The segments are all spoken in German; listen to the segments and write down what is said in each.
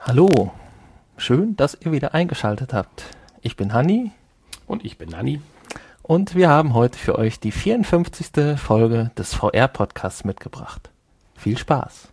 Hallo, schön, dass ihr wieder eingeschaltet habt. Ich bin Hanni. Und ich bin Nanni. Und wir haben heute für euch die 54. Folge des VR-Podcasts mitgebracht. Viel Spaß!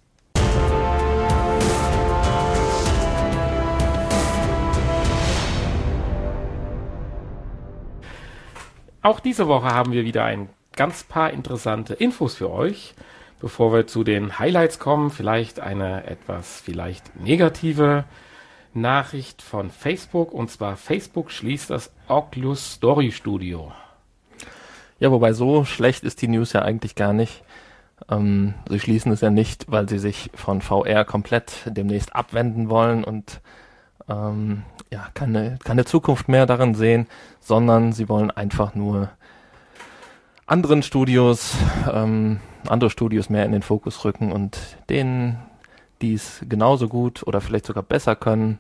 Auch diese Woche haben wir wieder ein ganz paar interessante Infos für euch. Bevor wir zu den Highlights kommen, vielleicht eine etwas negative Nachricht von Facebook. Und zwar Facebook schließt das Oculus Story Studio. Ja, wobei so schlecht ist die News ja eigentlich gar nicht. Sie schließen es ja nicht, weil sie sich von VR komplett demnächst abwenden wollen und keine Zukunft mehr darin sehen, sondern sie wollen einfach nur andere Studios mehr in den Fokus rücken und denen, die es genauso gut oder vielleicht sogar besser können,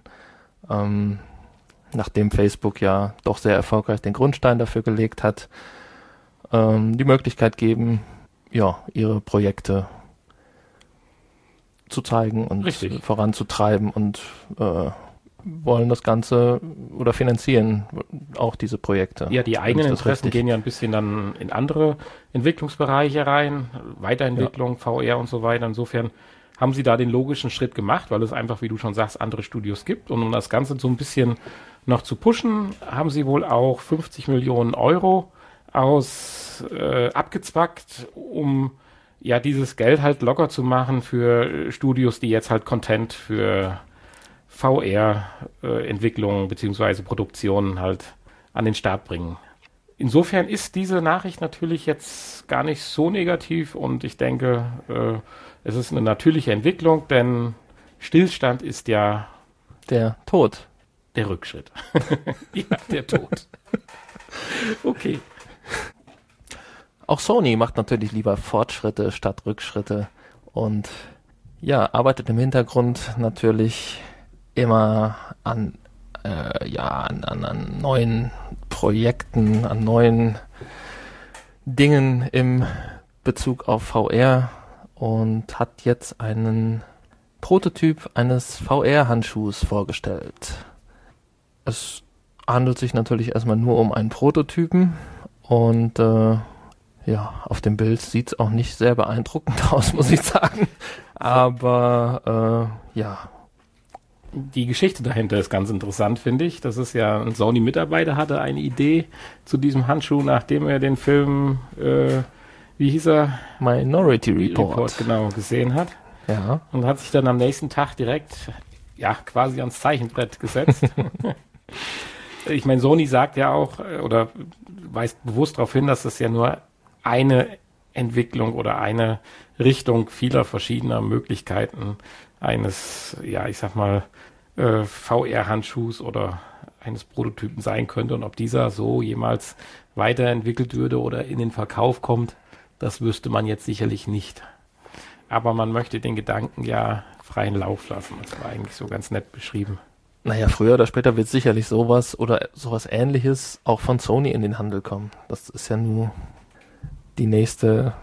nachdem Facebook ja doch sehr erfolgreich den Grundstein dafür gelegt hat, die Möglichkeit geben, ja, ihre Projekte zu zeigen und voranzutreiben und wollen das Ganze oder finanzieren auch diese Projekte. Ja, die eigenen Interessen gehen ja ein bisschen dann in andere Entwicklungsbereiche rein, Weiterentwicklung, VR und so weiter. Insofern haben sie da den logischen Schritt gemacht, weil es einfach, wie du schon sagst, andere Studios gibt. Und um das Ganze so ein bisschen noch zu pushen, haben sie wohl auch 50 Millionen Euro abgezwackt, um ja dieses Geld halt locker zu machen für Studios, die jetzt halt Content für VR-Entwicklungen beziehungsweise Produktionen halt an den Start bringen. Insofern ist diese Nachricht natürlich jetzt gar nicht so negativ und ich denke, es ist eine natürliche Entwicklung, denn Stillstand ist ja der Tod. Der Rückschritt. Ja, der Tod. Okay. Auch Sony macht natürlich lieber Fortschritte statt Rückschritte und ja, arbeitet im Hintergrund natürlich immer an neuen Projekten, an neuen Dingen im Bezug auf VR und hat jetzt einen Prototyp eines VR-Handschuhs vorgestellt. Es handelt sich natürlich erstmal nur um einen Prototypen und auf dem Bild sieht es auch nicht sehr beeindruckend aus, muss ich sagen. Aber die Geschichte dahinter ist ganz interessant, finde ich. Das ist ja ein Sony-Mitarbeiter hatte eine Idee zu diesem Handschuh, nachdem er den Film, wie hieß er? Minority Report. Genau, gesehen hat. Ja. Und hat sich dann am nächsten Tag direkt, quasi ans Zeichenbrett gesetzt. Ich meine, Sony sagt ja auch, oder weist bewusst darauf hin, dass das ja nur eine Entwicklung oder eine Richtung vieler verschiedener Möglichkeiten eines, VR-Handschuhs oder eines Prototypen sein könnte und ob dieser so jemals weiterentwickelt würde oder in den Verkauf kommt, das wüsste man jetzt sicherlich nicht. Aber man möchte den Gedanken ja freien Lauf lassen. Das war eigentlich so ganz nett beschrieben. Naja, früher oder später wird sicherlich sowas oder sowas Ähnliches auch von Sony in den Handel kommen. Das ist ja nur die nächste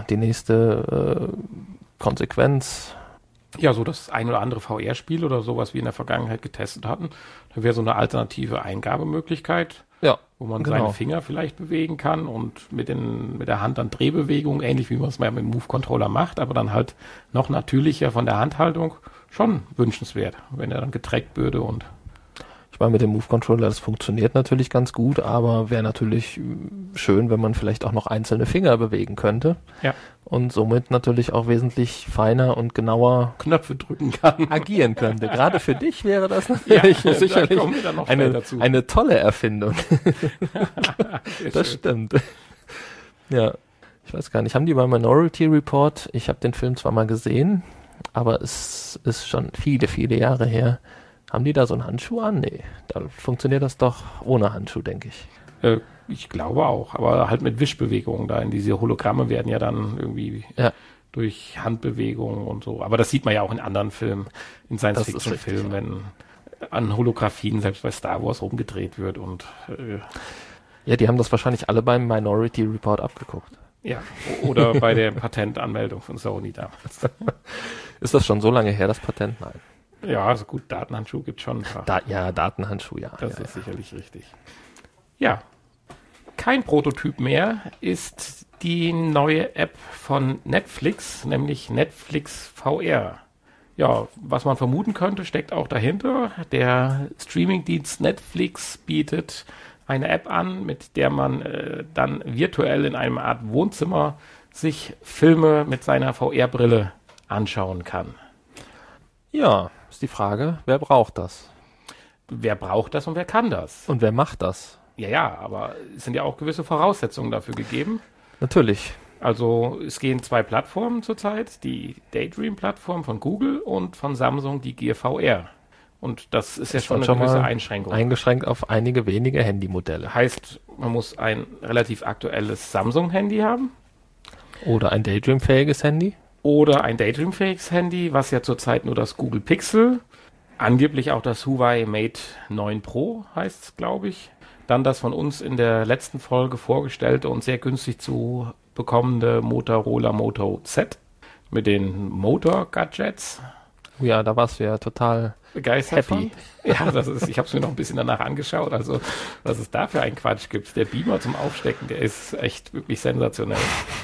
Konsequenz. Ja, so das ein oder andere VR-Spiel oder sowas wie in der Vergangenheit getestet hatten. Da wäre so eine alternative Eingabemöglichkeit, wo man seine Finger vielleicht bewegen kann und mit der Hand dann Drehbewegungen, ähnlich wie man es mal mit dem Move-Controller macht, aber dann halt noch natürlicher von der Handhaltung, schon wünschenswert, wenn er dann getrackt würde und ich meine, mit dem Move-Controller, das funktioniert natürlich ganz gut, aber wäre natürlich schön, wenn man vielleicht auch noch einzelne Finger bewegen könnte. Ja. Und somit natürlich auch wesentlich feiner und genauer Knöpfe drücken kann. Agieren könnte. Gerade für dich wäre das natürlich sicherlich eine tolle Erfindung. Das stimmt. Ja, ich weiß gar nicht. Haben die bei Minority Report, ich habe den Film zwar mal gesehen, aber es ist schon viele, viele Jahre her. Haben die da so einen Handschuh an? Nee, da funktioniert das doch ohne Handschuh, denke ich. Ich glaube auch, aber halt mit Wischbewegungen da. Diese Hologramme werden ja dann irgendwie durch Handbewegungen und so. Aber das sieht man ja auch in anderen Filmen, in Science-Fiction-Filmen, wenn an Holographien selbst bei Star Wars rumgedreht wird und ja, die haben das wahrscheinlich alle beim Minority Report abgeguckt. Ja, oder bei der Patentanmeldung von Sony damals. Ist das schon so lange her, das Patent? Nein. Ja, also gut, Datenhandschuh gibt es schon ein paar. Datenhandschuh, ja. Das ist sicherlich richtig. Ja, kein Prototyp mehr ist die neue App von Netflix, nämlich Netflix VR. Ja, was man vermuten könnte, steckt auch dahinter. Der Streamingdienst Netflix bietet eine App an, mit der man dann virtuell in einer Art Wohnzimmer sich Filme mit seiner VR-Brille anschauen kann. Ja, ist die Frage, wer braucht das? Wer braucht das und wer kann das? Und wer macht das? Ja, aber es sind ja auch gewisse Voraussetzungen dafür gegeben. Natürlich. Also es gehen 2 Plattformen zurzeit, die Daydream-Plattform von Google und von Samsung die Gear VR. Und das ist ja schon eine gewisse Einschränkung. Eingeschränkt auf einige wenige Handymodelle. Heißt, man muss ein relativ aktuelles Samsung-Handy haben. Oder ein Daydream-fähiges Handy. Oder ein Daydream-fähiges Handy, was ja zurzeit nur das Google Pixel, angeblich auch das Huawei Mate 9 Pro heißt es, glaube ich. Dann das von uns in der letzten Folge vorgestellte und sehr günstig zu bekommende Motorola Moto Z mit den Motor-Gadgets. Ja, da warst du ja total begeistert happy. Ja, ich habe es mir noch ein bisschen danach angeschaut, also was es da für einen Quatsch gibt. Der Beamer zum Aufstecken, der ist echt wirklich sensationell.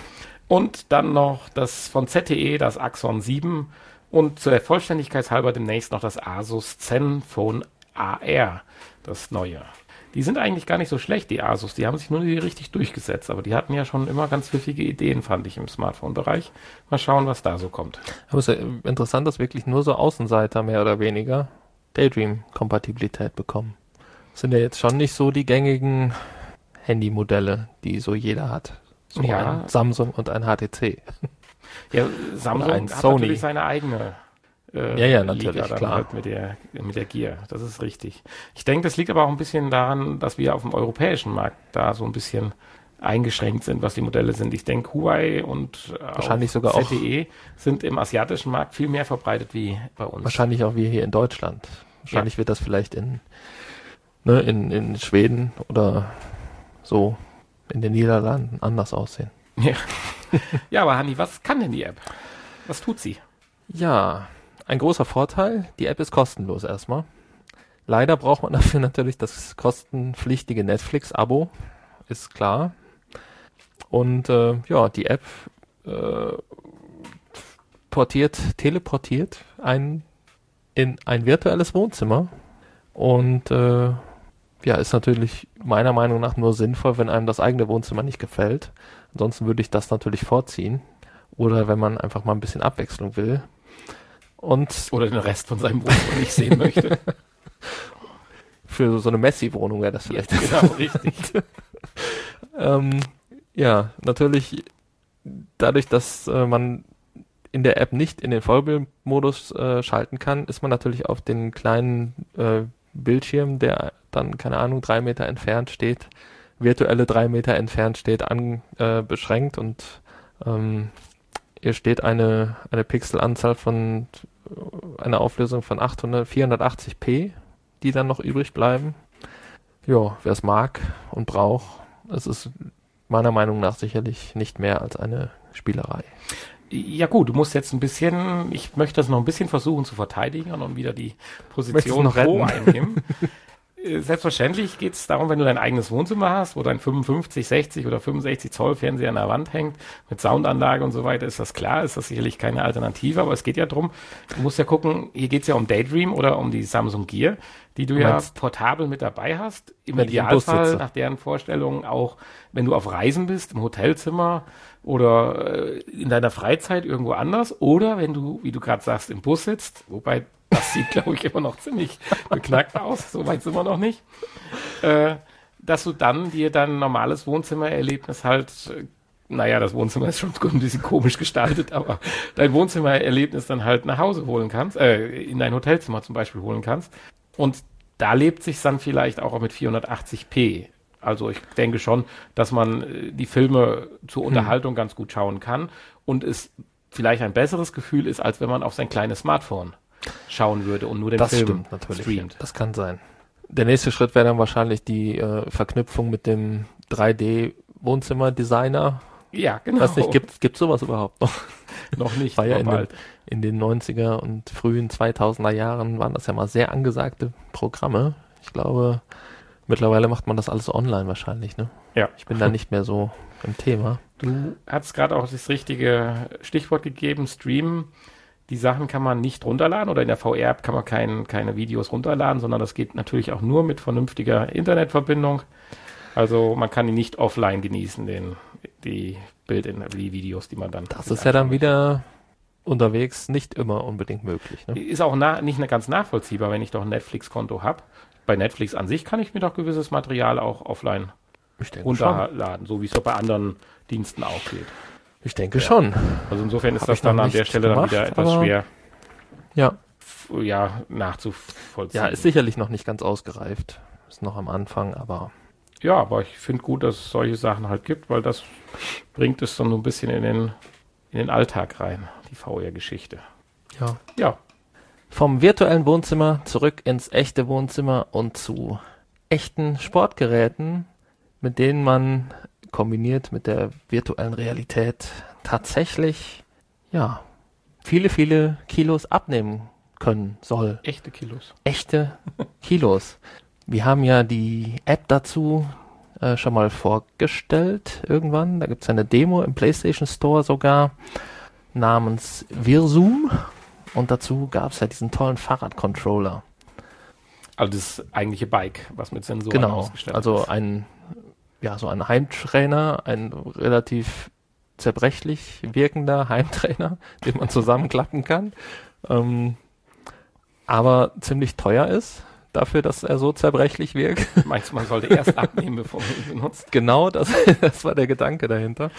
Und dann noch das von ZTE, das Axon 7 und zur Vollständigkeit halber demnächst noch das Asus Zenfone AR, das neue. Die sind eigentlich gar nicht so schlecht, die Asus. Die haben sich nur nie richtig durchgesetzt. Aber die hatten ja schon immer ganz pfiffige Ideen, fand ich, im Smartphone-Bereich. Mal schauen, was da so kommt. Aber es ist ja interessant, dass wirklich nur so Außenseiter mehr oder weniger Daydream-Kompatibilität bekommen. Das sind ja jetzt schon nicht so die gängigen Handymodelle, die so jeder hat. So ein Samsung und ein HTC. Ja, Samsung hat natürlich seine eigene natürlich, klar. Halt mit der Gear, das ist richtig. Ich denke, das liegt aber auch ein bisschen daran, dass wir auf dem europäischen Markt da so ein bisschen eingeschränkt sind, was die Modelle sind. Ich denke, Huawei und wahrscheinlich sogar ZTE sind im asiatischen Markt viel mehr verbreitet wie bei uns. Wahrscheinlich auch wir hier in Deutschland. Wahrscheinlich wird das vielleicht in Schweden oder so in den Niederlanden anders aussehen. Ja, ja, aber Hanni, was kann denn die App? Was tut sie? Ja, ein großer Vorteil, die App ist kostenlos erstmal. Leider braucht man dafür natürlich das kostenpflichtige Netflix-Abo, ist klar. Und die App teleportiert einen in ein virtuelles Wohnzimmer und ist natürlich meiner Meinung nach nur sinnvoll, wenn einem das eigene Wohnzimmer nicht gefällt. Ansonsten würde ich das natürlich vorziehen. Oder wenn man einfach mal ein bisschen Abwechslung will. Oder den Rest von seinem Wohnzimmer nicht sehen möchte. Für so eine Messi-Wohnung wäre das vielleicht. Ja, genau, richtig. Natürlich dadurch, dass man in der App nicht in den Vollbildmodus schalten kann, ist man natürlich auf den kleinen Bildschirm, der dann, keine Ahnung, 3 Meter entfernt steht, virtuelle 3 Meter entfernt steht, beschränkt und hier steht eine Pixelanzahl von einer Auflösung von 480p, die dann noch übrig bleiben. Ja, wer es mag und braucht, es ist meiner Meinung nach sicherlich nicht mehr als eine Spielerei. Ja gut, du musst jetzt ich möchte das noch ein bisschen versuchen zu verteidigen und wieder die Position Pro einnehmen. Selbstverständlich geht es darum, wenn du dein eigenes Wohnzimmer hast, wo dein 55, 60 oder 65 Zoll Fernseher an der Wand hängt, mit Soundanlage und so weiter, ist das klar, ist das sicherlich keine Alternative, aber es geht ja darum, du musst ja gucken, hier geht es ja um Daydream oder um die Samsung Gear, die du ja portabel mit dabei hast, im Idealfall nach deren Vorstellungen auch, wenn du auf Reisen bist, im Hotelzimmer oder in deiner Freizeit irgendwo anders oder wenn du, wie du gerade sagst, im Bus sitzt, wobei das sieht, glaube ich, immer noch ziemlich beknackt aus. So weit sind wir noch nicht. Dass du dann dir dein normales Wohnzimmererlebnis das Wohnzimmer ist schon ein bisschen komisch gestaltet, aber dein Wohnzimmererlebnis dann halt nach Hause holen kannst, in dein Hotelzimmer zum Beispiel holen kannst. Und da lebt sich dann vielleicht auch mit 480p. Also ich denke schon, dass man die Filme zur Unterhaltung ganz gut schauen kann und es vielleicht ein besseres Gefühl ist, als wenn man auf sein kleines Smartphone schauen würde und nur den Film streamt. Das kann sein. Der nächste Schritt wäre dann wahrscheinlich die Verknüpfung mit dem 3D-Wohnzimmer-Designer, Ja, genau. Weiß nicht, gibt sowas überhaupt noch? Noch nicht. War ja in den 90er und frühen 2000er Jahren waren das ja mal sehr angesagte Programme. Ich glaube, mittlerweile macht man das alles online wahrscheinlich, ne? Ja. Ich bin da nicht mehr so im Thema. Du hast gerade auch das richtige Stichwort gegeben, Streamen. Die Sachen kann man nicht runterladen oder in der VR-App kann man keine Videos runterladen, sondern das geht natürlich auch nur mit vernünftiger Internetverbindung. Also man kann die nicht offline genießen, die Videos, die man dann... Das ist ja dann wieder unterwegs nicht immer unbedingt möglich. Ne? Ist auch nicht ganz nachvollziehbar, wenn ich doch ein Netflix-Konto habe. Bei Netflix an sich kann ich mir doch gewisses Material auch offline runterladen, so wie es doch bei anderen Diensten auch geht. Ich denke schon. Also insofern ist das dann an der Stelle dann wieder etwas schwer nachzuvollziehen. Ja, ist sicherlich noch nicht ganz ausgereift. Ist noch am Anfang, aber... Ja, aber ich finde gut, dass es solche Sachen halt gibt, weil das bringt es dann so ein bisschen in den Alltag rein, die VR-Geschichte. Ja. Vom virtuellen Wohnzimmer zurück ins echte Wohnzimmer und zu echten Sportgeräten, mit denen man kombiniert mit der virtuellen Realität tatsächlich, viele, viele Kilos abnehmen können soll. Echte Kilos. Echte Kilos. Wir haben ja die App dazu schon mal vorgestellt irgendwann. Da gibt es eine Demo im PlayStation Store sogar namens Virsum. Und dazu gab es ja diesen tollen Fahrradcontroller. Also das eigentliche Bike, was mit Sensoren ausgestattet ist. Also so ein Heimtrainer, ein relativ zerbrechlich wirkender Heimtrainer, den man zusammenklappen kann, aber ziemlich teuer ist, dafür, dass er so zerbrechlich wirkt. Meinst du, man sollte erst abnehmen, bevor man ihn benutzt? Genau, das war der Gedanke dahinter.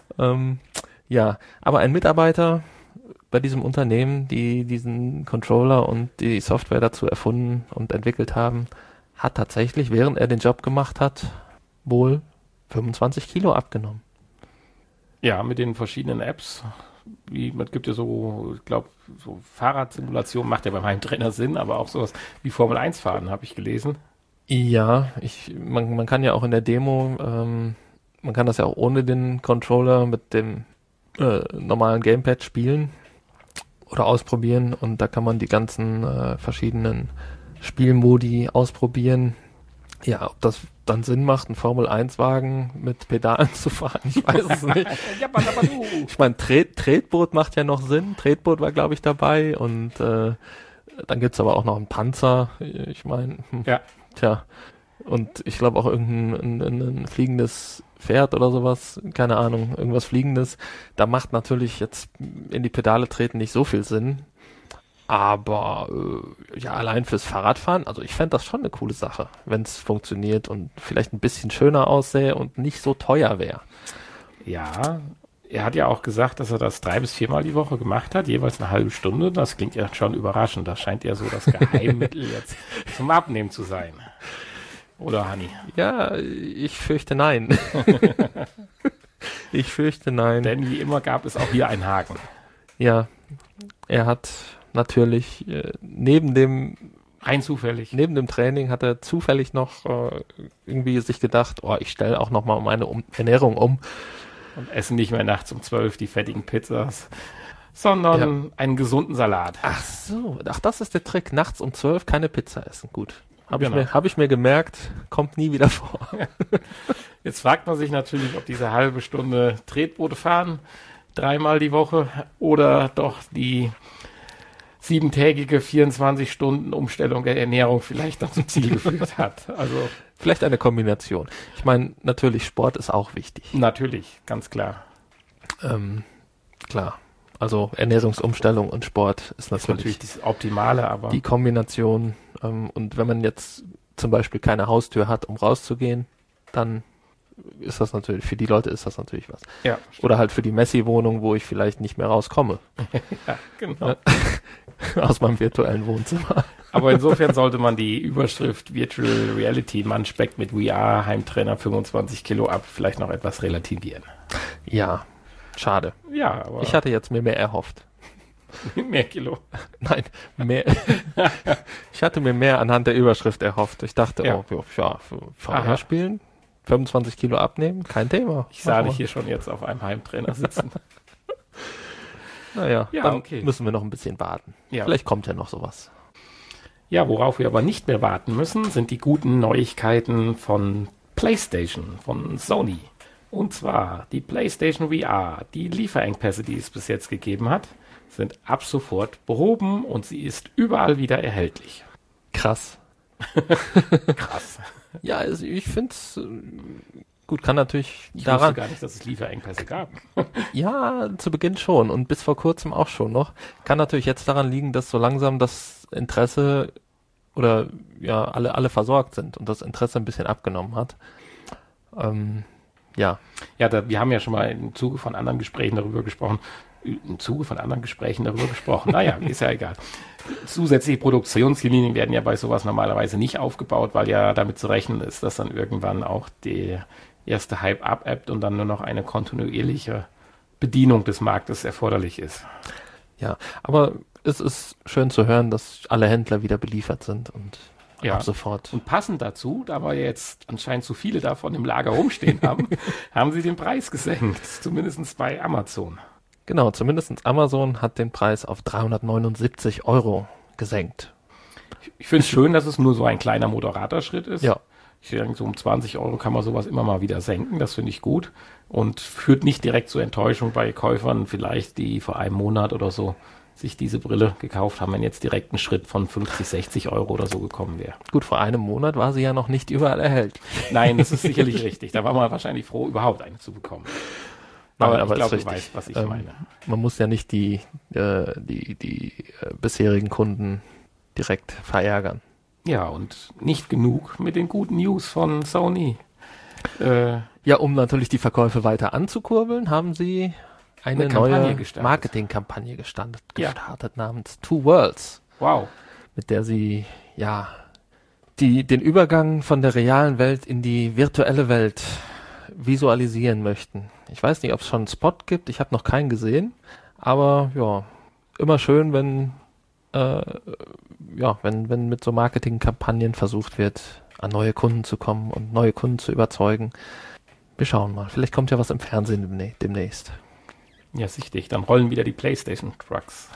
Aber ein Mitarbeiter bei diesem Unternehmen, die diesen Controller und die Software dazu erfunden und entwickelt haben, hat tatsächlich, während er den Job gemacht hat, wohl 25 Kilo abgenommen. Ja, mit den verschiedenen Apps. Man gibt ja so, ich glaube, so Fahrradsimulation macht ja beim Heimtrainer Sinn, aber auch sowas wie Formel 1 fahren, habe ich gelesen. Ja, man kann ja auch in der Demo, man kann das ja auch ohne den Controller mit dem normalen Gamepad spielen oder ausprobieren und da kann man die ganzen verschiedenen Spielmodi ausprobieren. Ja, ob das dann Sinn macht, einen Formel-1-Wagen mit Pedalen zu fahren, ich weiß es nicht. Ich meine, Tretboot macht ja noch Sinn. Tretboot war, glaube ich, dabei und dann gibt's aber auch noch einen Panzer. Ich meine, und ich glaube auch ein fliegendes Pferd oder sowas, keine Ahnung, irgendwas Fliegendes. Da macht natürlich jetzt in die Pedale treten nicht so viel Sinn. Aber allein fürs Fahrradfahren, also ich fände das schon eine coole Sache, wenn es funktioniert und vielleicht ein bisschen schöner aussähe und nicht so teuer wäre. Ja, er hat ja auch gesagt, dass er das 3 bis 4 Mal die Woche gemacht hat, jeweils eine halbe Stunde. Das klingt ja schon überraschend. Das scheint ja so das Geheimmittel jetzt zum Abnehmen zu sein. Oder, Hanni? Ja, ich fürchte nein. Ich fürchte nein. Denn wie immer gab es auch hier einen Haken. Ja, er hat natürlich neben dem Training hat er zufällig noch irgendwie sich gedacht, ich stelle auch noch mal meine Ernährung um. Und essen nicht mehr nachts um 12 die fettigen Pizzas, sondern einen gesunden Salat. Ach so, das ist der Trick, nachts um 12 keine Pizza essen. Gut. Hab ich mir gemerkt, kommt nie wieder vor. Jetzt fragt man sich natürlich, ob diese halbe Stunde Tretboote fahren, 3-mal die Woche, oder doch die 7-tägige 24 Stunden Umstellung der Ernährung vielleicht noch zum Ziel geführt hat. Also vielleicht eine Kombination. Ich meine, natürlich, Sport ist auch wichtig. Natürlich, ganz klar. Klar. Also Ernährungsumstellung und Sport ist natürlich das Optimale, aber die Kombination. Und wenn man jetzt zum Beispiel keine Haustür hat, um rauszugehen, dann ist das natürlich, für die Leute ist das natürlich was. Ja, oder halt für die Messi-Wohnung, wo ich vielleicht nicht mehr rauskomme. Ja, genau. Aus meinem virtuellen Wohnzimmer. Aber insofern sollte man die Überschrift Virtual Reality, man speckt mit VR, Heimtrainer 25 Kilo ab, vielleicht noch etwas relativieren. Ja, schade. Ja, aber ich hatte jetzt mir mehr erhofft. Mehr Kilo? Nein, mehr. Ich hatte mir mehr anhand der Überschrift erhofft. Ich dachte, VR spielen 25 Kilo abnehmen, kein Thema. Ich sah dich hier schon jetzt auf einem Heimtrainer sitzen. Naja, ja, dann müssen wir noch ein bisschen warten. Ja. Vielleicht kommt ja noch sowas. Ja, worauf wir aber nicht mehr warten müssen, sind die guten Neuigkeiten von PlayStation, von Sony. Und zwar die PlayStation VR, die Lieferengpässe, die es bis jetzt gegeben hat, sind ab sofort behoben und sie ist überall wieder erhältlich. Krass. Krass. Ja, also ich finde es gut, kann natürlich ich wusste gar nicht, dass es Lieferengpässe gab. Ja, zu Beginn schon und bis vor kurzem auch schon noch. Kann natürlich jetzt daran liegen, dass so langsam das Interesse oder ja, alle versorgt sind und das Interesse ein bisschen abgenommen hat. Ja. Ja, wir haben ja schon mal im Zuge von anderen Gesprächen darüber gesprochen. Naja, ist ja egal. Zusätzliche Produktionslinien werden ja bei sowas normalerweise nicht aufgebaut, weil ja damit zu rechnen ist, dass dann irgendwann auch der erste Hype abebbt und dann nur noch eine kontinuierliche Bedienung des Marktes erforderlich ist. Ja, aber es ist schön zu hören, dass alle Händler wieder beliefert sind und ab sofort. Und passend dazu, da wir jetzt anscheinend zu viele davon im Lager rumstehen haben, haben sie den Preis gesenkt, zumindest bei Amazon. Genau, zumindest Amazon hat den Preis auf 379 € gesenkt. Ich finde es schön, dass es nur so ein kleiner moderater Schritt ist. Ja. Ich denke, so um 20 € kann man sowas immer mal wieder senken. Das finde ich gut und führt nicht direkt zur Enttäuschung bei Käufern, vielleicht die vor einem Monat oder so sich diese Brille gekauft haben, wenn jetzt direkt ein Schritt von 50, 60 € oder so gekommen wäre. Gut, vor einem Monat war sie ja noch nicht überall erhältlich. Nein, das ist sicherlich richtig. Da war man wahrscheinlich froh, überhaupt eine zu bekommen. Aber ich glaube, du weißt, was ich meine. Man muss ja nicht die bisherigen Kunden direkt verärgern. Ja, und nicht genug mit den guten News von Sony. Ja, um natürlich die Verkäufe weiter anzukurbeln, haben sie eine neue Marketingkampagne gestartet namens Two Worlds. Wow. Mit der sie den Übergang von der realen Welt in die virtuelle Welt visualisieren möchten. Ich weiß nicht, ob es schon einen Spot gibt, ich habe noch keinen gesehen, aber ja, immer schön, wenn mit so Marketingkampagnen versucht wird, an neue Kunden zu kommen und neue Kunden zu überzeugen. Wir schauen mal, vielleicht kommt ja was im Fernsehen demnächst. Ja, sichtig, dann rollen wieder die PlayStation Trucks.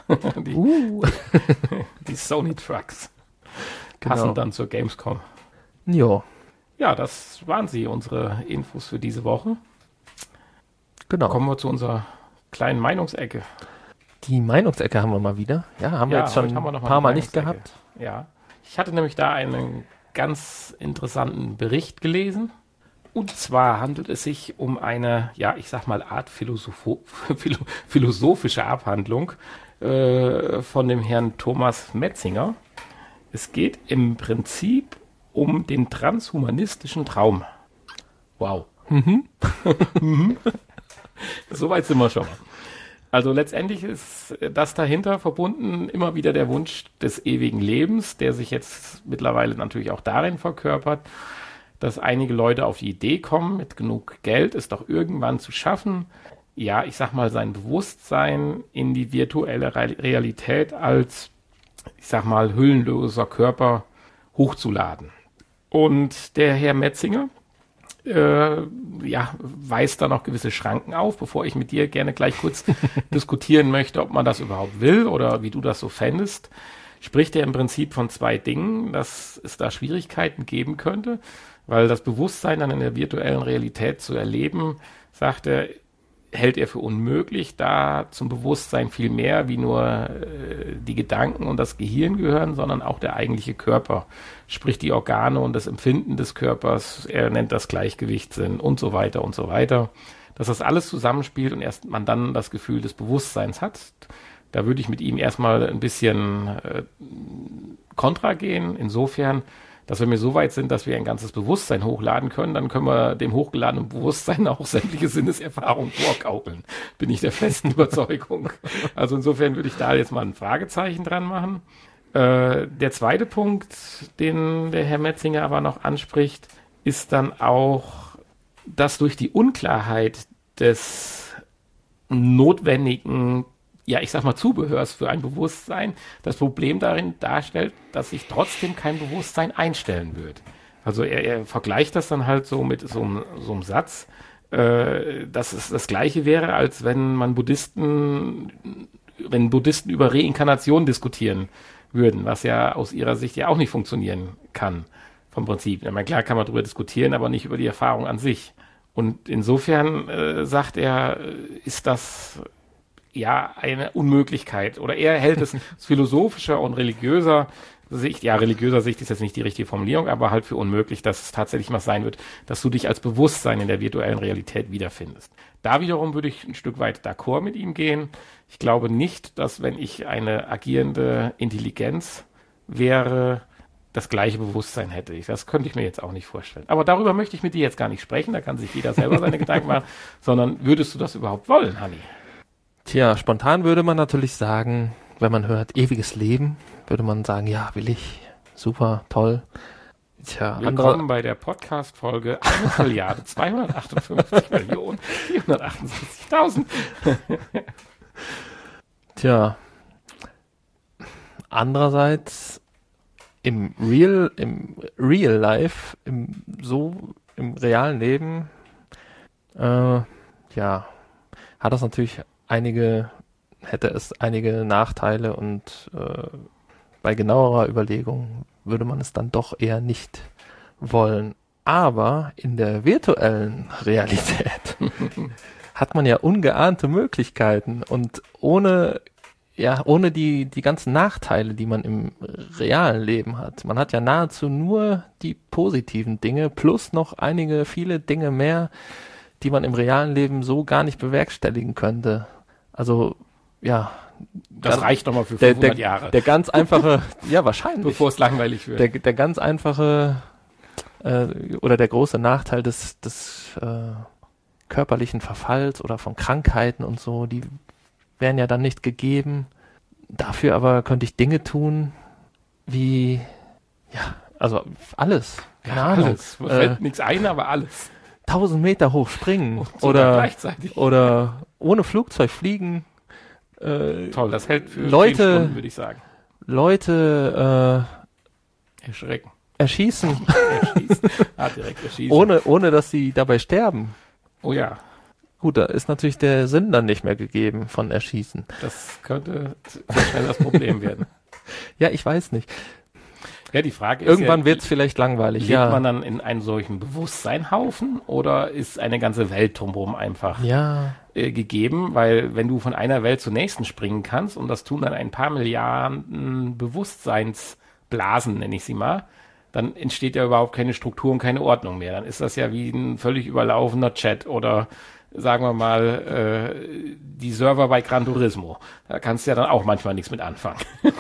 Die Sony Trucks. Passen dann zur Gamescom. Jo. Ja, das waren unsere Infos für diese Woche. Genau. Kommen wir zu unserer kleinen Meinungsecke. Die Meinungsecke haben wir mal wieder. Ja, haben wir jetzt schon ein paar Mal nicht gehabt. Ja, ich hatte nämlich da einen ganz interessanten Bericht gelesen. Und zwar handelt es sich um eine, ich sag mal, Art philosophische Abhandlung von dem Herrn Thomas Metzinger. Es geht im Prinzip um den transhumanistischen Traum. Wow. Soweit sind wir schon. Also letztendlich ist das dahinter verbunden immer wieder der Wunsch des ewigen Lebens, der sich jetzt mittlerweile natürlich auch darin verkörpert, dass einige Leute auf die Idee kommen, mit genug Geld es doch irgendwann zu schaffen, ich sag mal, sein Bewusstsein in die virtuelle Realität als, ich sag mal, hüllenloser Körper hochzuladen. Und der Herr Metzinger, weist da noch gewisse Schranken auf, bevor ich mit dir gerne gleich kurz diskutieren möchte, ob man das überhaupt will oder wie du das so fändest. Spricht er im Prinzip von zwei Dingen, dass es da Schwierigkeiten geben könnte, weil das Bewusstsein dann in der virtuellen Realität zu erleben, sagt er, hält er für unmöglich, da zum Bewusstsein viel mehr wie nur die Gedanken und das Gehirn gehören, sondern auch der eigentliche Körper, sprich die Organe und das Empfinden des Körpers, er nennt das Gleichgewichtssinn und so weiter und so weiter, dass das alles zusammenspielt und erst man dann das Gefühl des Bewusstseins hat. Da würde ich mit ihm erstmal ein bisschen kontra gehen, insofern, dass wir so weit sind, dass wir ein ganzes Bewusstsein hochladen können, dann können wir dem hochgeladenen Bewusstsein auch sämtliche Sinneserfahrungen vorgaukeln. Bin ich der festen Überzeugung. Also insofern würde ich da jetzt mal ein Fragezeichen dran machen. Der zweite Punkt, den der Herr Metzinger aber noch anspricht, ist dann auch, dass durch die Unklarheit des notwendigen Zubehörs für ein Bewusstsein das Problem darin darstellt, dass sich trotzdem kein Bewusstsein einstellen wird. Also er vergleicht das dann halt so mit so einem Satz, dass es das Gleiche wäre, als wenn Buddhisten über Reinkarnation diskutieren würden, was ja aus ihrer Sicht ja auch nicht funktionieren kann, vom Prinzip. Ich meine, klar kann man darüber diskutieren, aber nicht über die Erfahrung an sich. Und insofern, sagt er, ist das ja eine Unmöglichkeit. Oder er hält es aus philosophischer und religiöser Sicht ist jetzt nicht die richtige Formulierung, aber halt für unmöglich, dass es tatsächlich mal sein wird, dass du dich als Bewusstsein in der virtuellen Realität wiederfindest. Da wiederum würde ich ein Stück weit d'accord mit ihm gehen. Ich glaube nicht, dass, wenn ich eine agierende Intelligenz wäre, das gleiche Bewusstsein hätte. Das könnte ich mir jetzt auch nicht vorstellen. Aber darüber möchte ich mit dir jetzt gar nicht sprechen, da kann sich jeder selber seine Gedanken machen, sondern würdest du das überhaupt wollen, Hanni? Tja, spontan würde man natürlich sagen, wenn man hört ewiges Leben, würde man sagen, ja, will ich, super, toll. Tja, willkommen bei der Podcast-Folge 1.258.478.000. Tja, andererseits im Real Life, im realen Leben, hat das natürlich hätte es einige Nachteile und bei genauerer Überlegung würde man es dann doch eher nicht wollen. Aber in der virtuellen Realität hat man ja ungeahnte Möglichkeiten und ohne die ganzen Nachteile, die man im realen Leben hat. Man hat ja nahezu nur die positiven Dinge plus noch viele Dinge mehr, die man im realen Leben so gar nicht bewerkstelligen könnte. Also, ja. Das reicht nochmal für 500 Jahre. Der ganz einfache, ja, wahrscheinlich. Bevor es langweilig wird. Der ganz einfache, oder der große Nachteil des körperlichen Verfalls oder von Krankheiten und so, die wären ja dann nicht gegeben. Dafür aber könnte ich Dinge tun, wie, also alles. Keine Ahnung. Alles. Mir fällt nichts ein, aber alles. 1000 Meter hoch springen oder ohne Flugzeug fliegen. Toll, das hält für 10 Stunden, würde ich sagen. Leute erschießen. Direkt erschießen. Ohne dass sie dabei sterben. Oh ja. Gut, da ist natürlich der Sinn dann nicht mehr gegeben von Erschießen. Das könnte sehr schnell das Problem werden. Ja, ich weiß nicht. Ja, die Frage ist irgendwann wird es vielleicht langweilig. Lebt man dann in einen solchen Bewusstseinhaufen oder ist eine ganze Welt drumherum einfach gegeben? Weil wenn du von einer Welt zur nächsten springen kannst und das tun dann ein paar Milliarden Bewusstseinsblasen, nenne ich sie mal, dann entsteht ja überhaupt keine Struktur und keine Ordnung mehr. Dann ist das ja wie ein völlig überlaufener Chat oder sagen wir mal die Server bei Gran Turismo. Da kannst du ja dann auch manchmal nichts mit anfangen.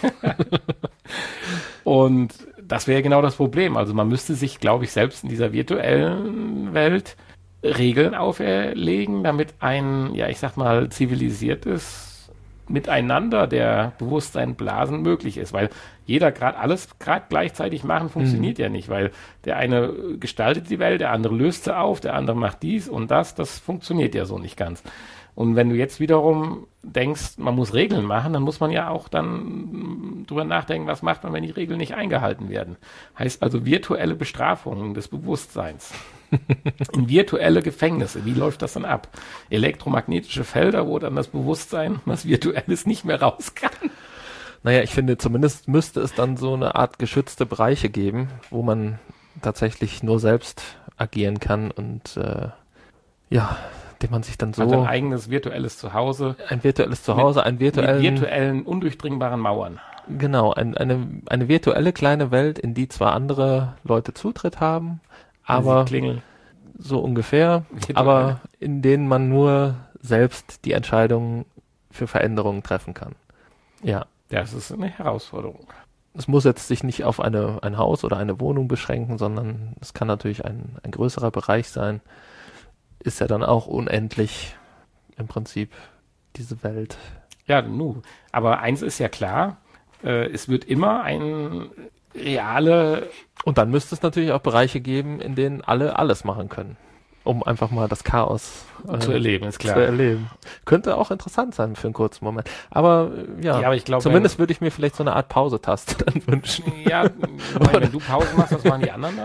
Und das wäre genau das Problem. Also man müsste sich, glaube ich, selbst in dieser virtuellen Welt Regeln auferlegen, damit ein, ich sag mal, zivilisiertes Miteinander der Bewusstseinblasen möglich ist. Weil jeder alles gleichzeitig machen funktioniert ja nicht, weil der eine gestaltet die Welt, der andere löst sie auf, der andere macht dies und das funktioniert ja so nicht ganz. Und wenn du jetzt wiederum denkst, man muss Regeln machen, dann muss man ja auch dann drüber nachdenken, was macht man, wenn die Regeln nicht eingehalten werden. Heißt also virtuelle Bestrafungen des Bewusstseins. In virtuelle Gefängnisse, wie läuft das dann ab? Elektromagnetische Felder, wo dann das Bewusstsein, was virtuell ist, nicht mehr raus kann. Naja, ich finde, zumindest müsste es dann so eine Art geschützte Bereiche geben, wo man tatsächlich nur selbst agieren kann und dem man sich dann so... Also ein eigenes virtuelles Zuhause. Ein virtuelles Zuhause, mit virtuellen, undurchdringbaren Mauern. Genau, eine virtuelle kleine Welt, in die zwar andere Leute Zutritt haben, aber so ungefähr, aber in denen man nur selbst die Entscheidungen für Veränderungen treffen kann. Ja. Das ist eine Herausforderung. Es muss jetzt sich nicht auf ein Haus oder eine Wohnung beschränken, sondern es kann natürlich ein größerer Bereich sein. Ist ja dann auch unendlich im Prinzip diese Welt. Ja, aber eins ist ja klar, es wird immer ein reale... Und dann müsste es natürlich auch Bereiche geben, in denen alle alles machen können, um einfach mal das Chaos zu erleben, ist klar. Könnte auch interessant sein für einen kurzen Moment. Aber aber ich glaube, zumindest würde ich mir vielleicht so eine Art Pause-Taste dann wünschen. Ja, wenn du Pause machst, was machen die anderen dann?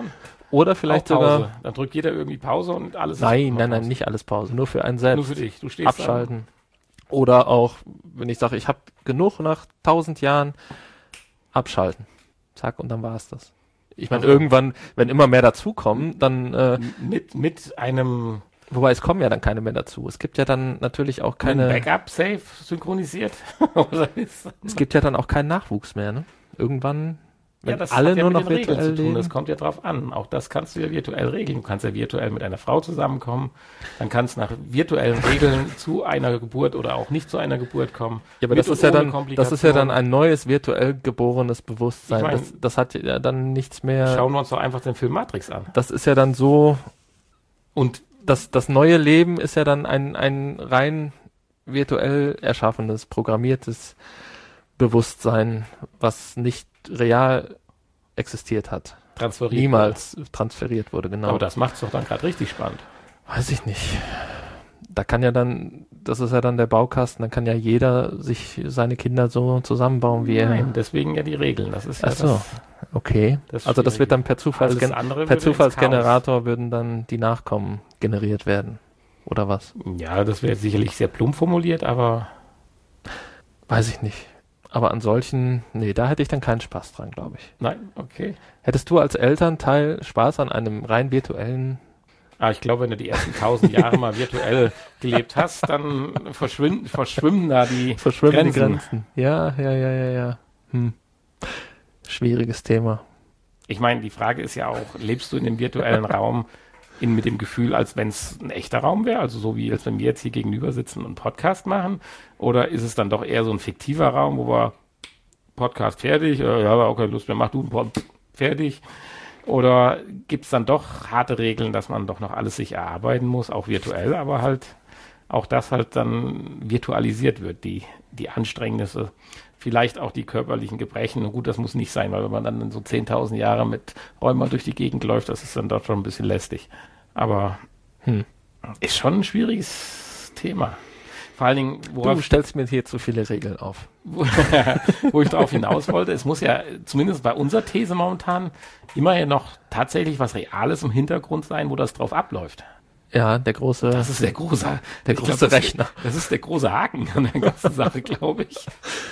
Oder vielleicht sogar... Dann drückt jeder irgendwie Pause und alles Nein, nicht alles Pause. Nur für einen selbst. Nur für dich. Du stehst abschalten. Oder auch, wenn ich sage, ich habe genug nach 1000 Jahren, abschalten. Zack, und dann war es das. Ich meine, irgendwann, wenn immer mehr dazukommen, dann... Mit einem... Wobei, es kommen ja dann keine mehr dazu. Es gibt ja dann natürlich auch keine... Backup-Safe synchronisiert? Es gibt ja dann auch keinen Nachwuchs mehr, ne? Irgendwann, wenn alle nur noch virtuell leben. Das kommt ja drauf an. Auch das kannst du ja virtuell regeln. Du kannst ja virtuell mit einer Frau zusammenkommen. Dann kannst du nach virtuellen Regeln zu einer Geburt oder auch nicht zu einer Geburt kommen. Ja, aber das ist ja dann ein neues virtuell geborenes Bewusstsein. Ich mein, das hat ja dann nichts mehr... Schauen wir uns doch einfach den Film Matrix an. Das ist ja dann so... Und das neue Leben ist ja dann ein rein virtuell erschaffenes, programmiertes Bewusstsein, was nicht real existiert hat. Niemals transferiert wurde, genau. Aber das macht es doch dann gerade richtig spannend. Weiß ich nicht. Da kann ja dann, das ist ja dann der Baukasten, dann kann ja jeder sich seine Kinder so zusammenbauen, wie er... Nein, deswegen ja die Regeln. Das ist ja okay. Also das wird dann per Zufallsgenerator würden dann die Nachkommen generiert werden. Oder was? Ja, das wäre sicherlich sehr plump formuliert, aber... Weiß ich nicht. Aber an solchen, da hätte ich dann keinen Spaß dran, glaube ich. Nein, okay. Hättest du als Elternteil Spaß an einem rein virtuellen... Ich glaube, wenn du die ersten 1000 Jahre mal virtuell gelebt hast, dann verschwimmen da die Grenzen. Ja. Schwieriges Thema. Ich meine, die Frage ist ja auch, lebst du in dem virtuellen Raum mit dem Gefühl, als wenn es ein echter Raum wäre, also so wie als wenn wir jetzt hier gegenüber sitzen und einen Podcast machen, oder ist es dann doch eher so ein fiktiver Raum, wo wir Podcast fertig, ja, aber auch keine Lust mehr, mach du einen Podcast fertig, oder gibt es dann doch harte Regeln, dass man doch noch alles sich erarbeiten muss, auch virtuell, aber halt auch das halt dann virtualisiert wird, die Anstrengnisse, vielleicht auch die körperlichen Gebrechen. Und gut, das muss nicht sein, weil wenn man dann so 10.000 Jahre mit Rheuma durch die Gegend läuft, das ist dann doch schon ein bisschen lästig. Aber ist schon ein schwieriges Thema. Vor allen Dingen, du stellst mir hier zu viele Regeln auf. Wo ich darauf hinaus wollte, es muss ja zumindest bei unserer These momentan immerhin noch tatsächlich was Reales im Hintergrund sein, wo das drauf abläuft. Ja, das ist der große Rechner. Das ist der große Haken an der ganzen Sache, glaube ich.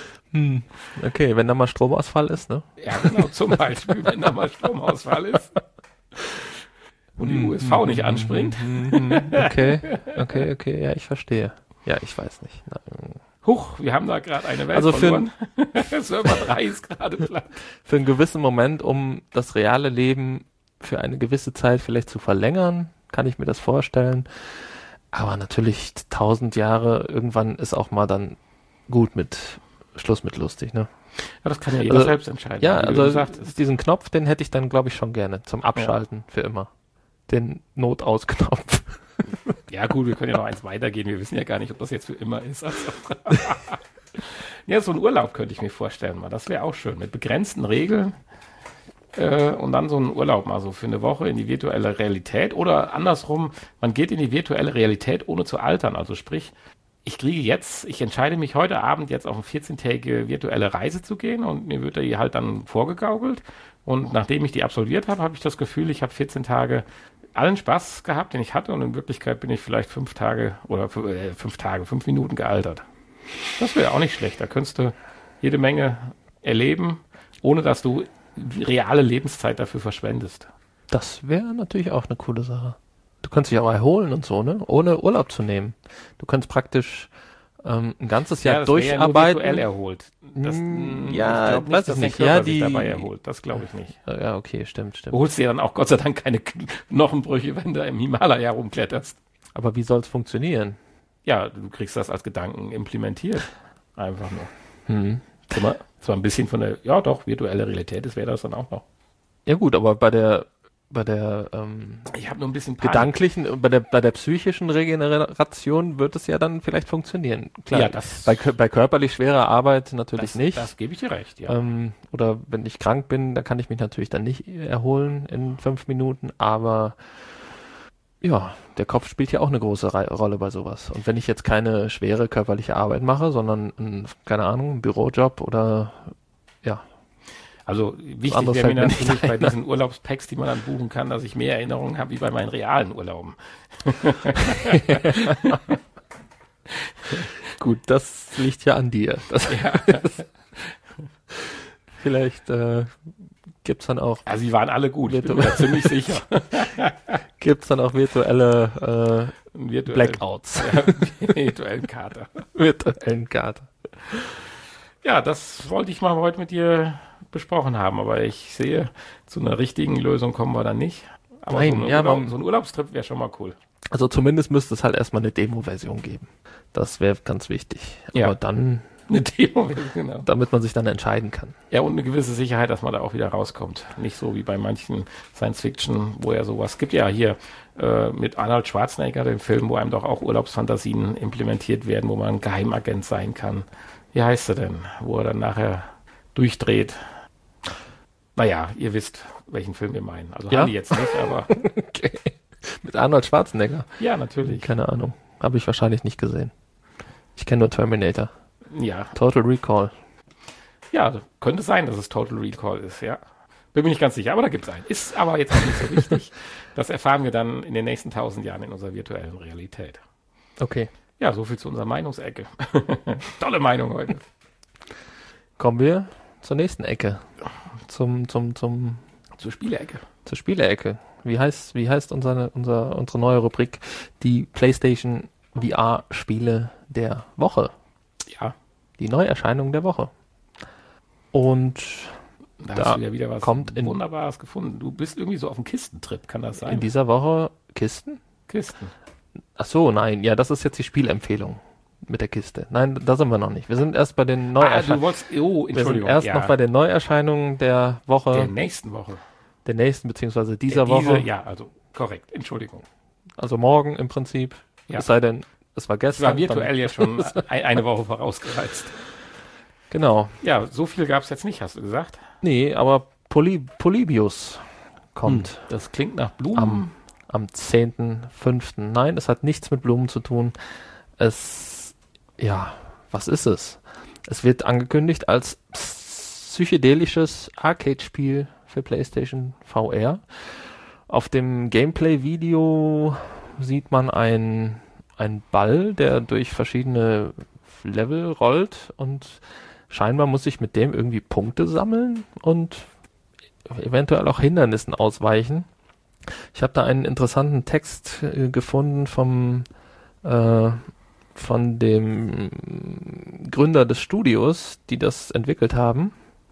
Okay, wenn da mal Stromausfall ist, ne? Ja, genau, zum Beispiel, wenn da mal Stromausfall ist. Und die USV nicht anspringt. Okay, ja, ich verstehe. Ja, ich weiß nicht. Huch, wir haben da gerade eine Welt verloren. Server 3 ist gerade platt. Für einen gewissen Moment, um das reale Leben für eine gewisse Zeit vielleicht zu verlängern, kann ich mir das vorstellen. Aber natürlich 1000 Jahre, irgendwann ist auch mal dann gut mit Schluss mit lustig, ne? Ja, das kann ja jeder selbst entscheiden. Ja, also diesen Knopf, den hätte ich dann, glaube ich, schon gerne zum Abschalten für immer. Den Notausknopf. Ja gut, wir können ja noch eins weitergehen. Wir wissen ja gar nicht, ob das jetzt für immer ist. Also. Ja, so ein Urlaub könnte ich mir vorstellen. Mal. Das wäre auch schön. Mit begrenzten Regeln und dann so ein Urlaub mal so für eine Woche in die virtuelle Realität. Oder andersrum, man geht in die virtuelle Realität, ohne zu altern. Also sprich, ich entscheide mich heute Abend jetzt auf eine 14-tägige virtuelle Reise zu gehen und mir wird die halt dann vorgegaukelt. Und nachdem ich die absolviert habe, habe ich das Gefühl, ich habe 14 Tage allen Spaß gehabt, den ich hatte, und in Wirklichkeit bin ich vielleicht 5 Minuten gealtert. Das wäre auch nicht schlecht. Da könntest du jede Menge erleben, ohne dass du reale Lebenszeit dafür verschwendest. Das wäre natürlich auch eine coole Sache. Du kannst dich auch erholen und so, ne? Ohne Urlaub zu nehmen. Du kannst praktisch ein ganzes Jahr durcharbeiten. Ja, virtuell erholt. Weiß ich nicht. Ja, sich dabei erholt. Das glaube ich nicht. Ja, okay, stimmt. Du holst dir dann auch Gott sei Dank keine Knochenbrüche, wenn du im Himalaya rumkletterst. Aber wie soll es funktionieren? Ja, du kriegst das als Gedanken implementiert. Einfach nur. Zwar ein bisschen von der, virtuelle Realität, das wäre das dann auch noch. Ja gut, aber bei der ich habe nur ein bisschen Panik. Gedanklichen, bei der psychischen Regeneration wird es ja dann vielleicht funktionieren. Klar, ja, bei körperlich schwerer Arbeit natürlich nicht. Das gebe ich dir recht, ja. Oder wenn ich krank bin, da kann ich mich natürlich dann nicht erholen in 5 Minuten, aber ja, der Kopf spielt ja auch eine große Rolle bei sowas. Und wenn ich jetzt keine schwere körperliche Arbeit mache, sondern, keine Ahnung, einen Bürojob oder, ja. Also wichtig wäre mir natürlich bei diesen Urlaubspacks, die man dann buchen kann, dass ich mehr Erinnerungen habe wie bei meinen realen Urlauben. Gut, das liegt ja an dir. Vielleicht gibt's dann auch... Also sie waren alle gut, ich bin mir ziemlich sicher. Gibt's dann auch virtuelle Blackouts. Virtuellen Kater. Virtuellen Kater. Ja, das wollte ich mal heute mit dir besprochen haben, aber ich sehe, zu einer richtigen Lösung kommen wir dann nicht. Aber nein, so ein Urlaubstrip wäre schon mal cool. Also zumindest müsste es halt erstmal eine Demo-Version geben. Das wäre ganz wichtig. Ja. Aber dann... Eine Demo-Version, genau. Damit man sich dann entscheiden kann. Ja, und eine gewisse Sicherheit, dass man da auch wieder rauskommt. Nicht so wie bei manchen Science-Fiction, wo ja sowas gibt. Ja, hier mit Arnold Schwarzenegger, dem Film, wo einem doch auch Urlaubsfantasien implementiert werden, wo man ein Geheimagent sein kann. Wie heißt er denn? Wo er dann nachher durchdreht. Naja, ihr wisst, welchen Film wir meinen. Also ja? Haben die jetzt nicht, aber... Okay. Mit Arnold Schwarzenegger? Ja, natürlich. Keine Ahnung. Habe ich wahrscheinlich nicht gesehen. Ich kenne nur Terminator. Ja. Total Recall. Ja, könnte sein, dass es Total Recall ist, ja. Bin mir nicht ganz sicher, aber da gibt es einen. Ist aber jetzt auch nicht so wichtig. Das erfahren wir dann in den nächsten 1000 Jahren in unserer virtuellen Realität. Okay. Ja, so viel zu unserer Meinungsecke. Tolle Meinung heute. Kommen wir zur nächsten Ecke. Zur Spielecke. Zur Spielecke. Wie heißt unsere neue Rubrik? Die PlayStation VR-Spiele der Woche. Ja. Die Neuerscheinung der Woche. Und da hast du ja wieder was kommt Wunderbares gefunden. Du bist irgendwie so auf dem Kistentrip, kann das sein? In dieser Woche Kisten? Kisten. Ach so, nein. Ja, das ist jetzt die Spielempfehlung mit der Kiste. Nein, da sind wir noch nicht. Wir sind erst bei den Neuerscheinungen. Entschuldigung. Wir sind erst noch bei den Neuerscheinungen der Woche. Der nächsten Woche. Der nächsten, beziehungsweise dieser Woche. Ja, also korrekt. Entschuldigung. Also morgen im Prinzip. Ja. Es sei denn, es war gestern. Es war virtuell ja schon eine Woche vorausgereizt. Genau. Ja, so viel gab es jetzt nicht, hast du gesagt? Nee, aber Polybius kommt. Das klingt nach Blumen. Am 10.05. Nein, es hat nichts mit Blumen zu tun. Was ist es? Es wird angekündigt als psychedelisches Arcade-Spiel für PlayStation VR. Auf dem Gameplay-Video sieht man einen Ball, der durch verschiedene Level rollt und scheinbar muss ich mit dem irgendwie Punkte sammeln und eventuell auch Hindernissen ausweichen. Ich habe da einen interessanten Text gefunden von dem Gründer des Studios, die das entwickelt haben.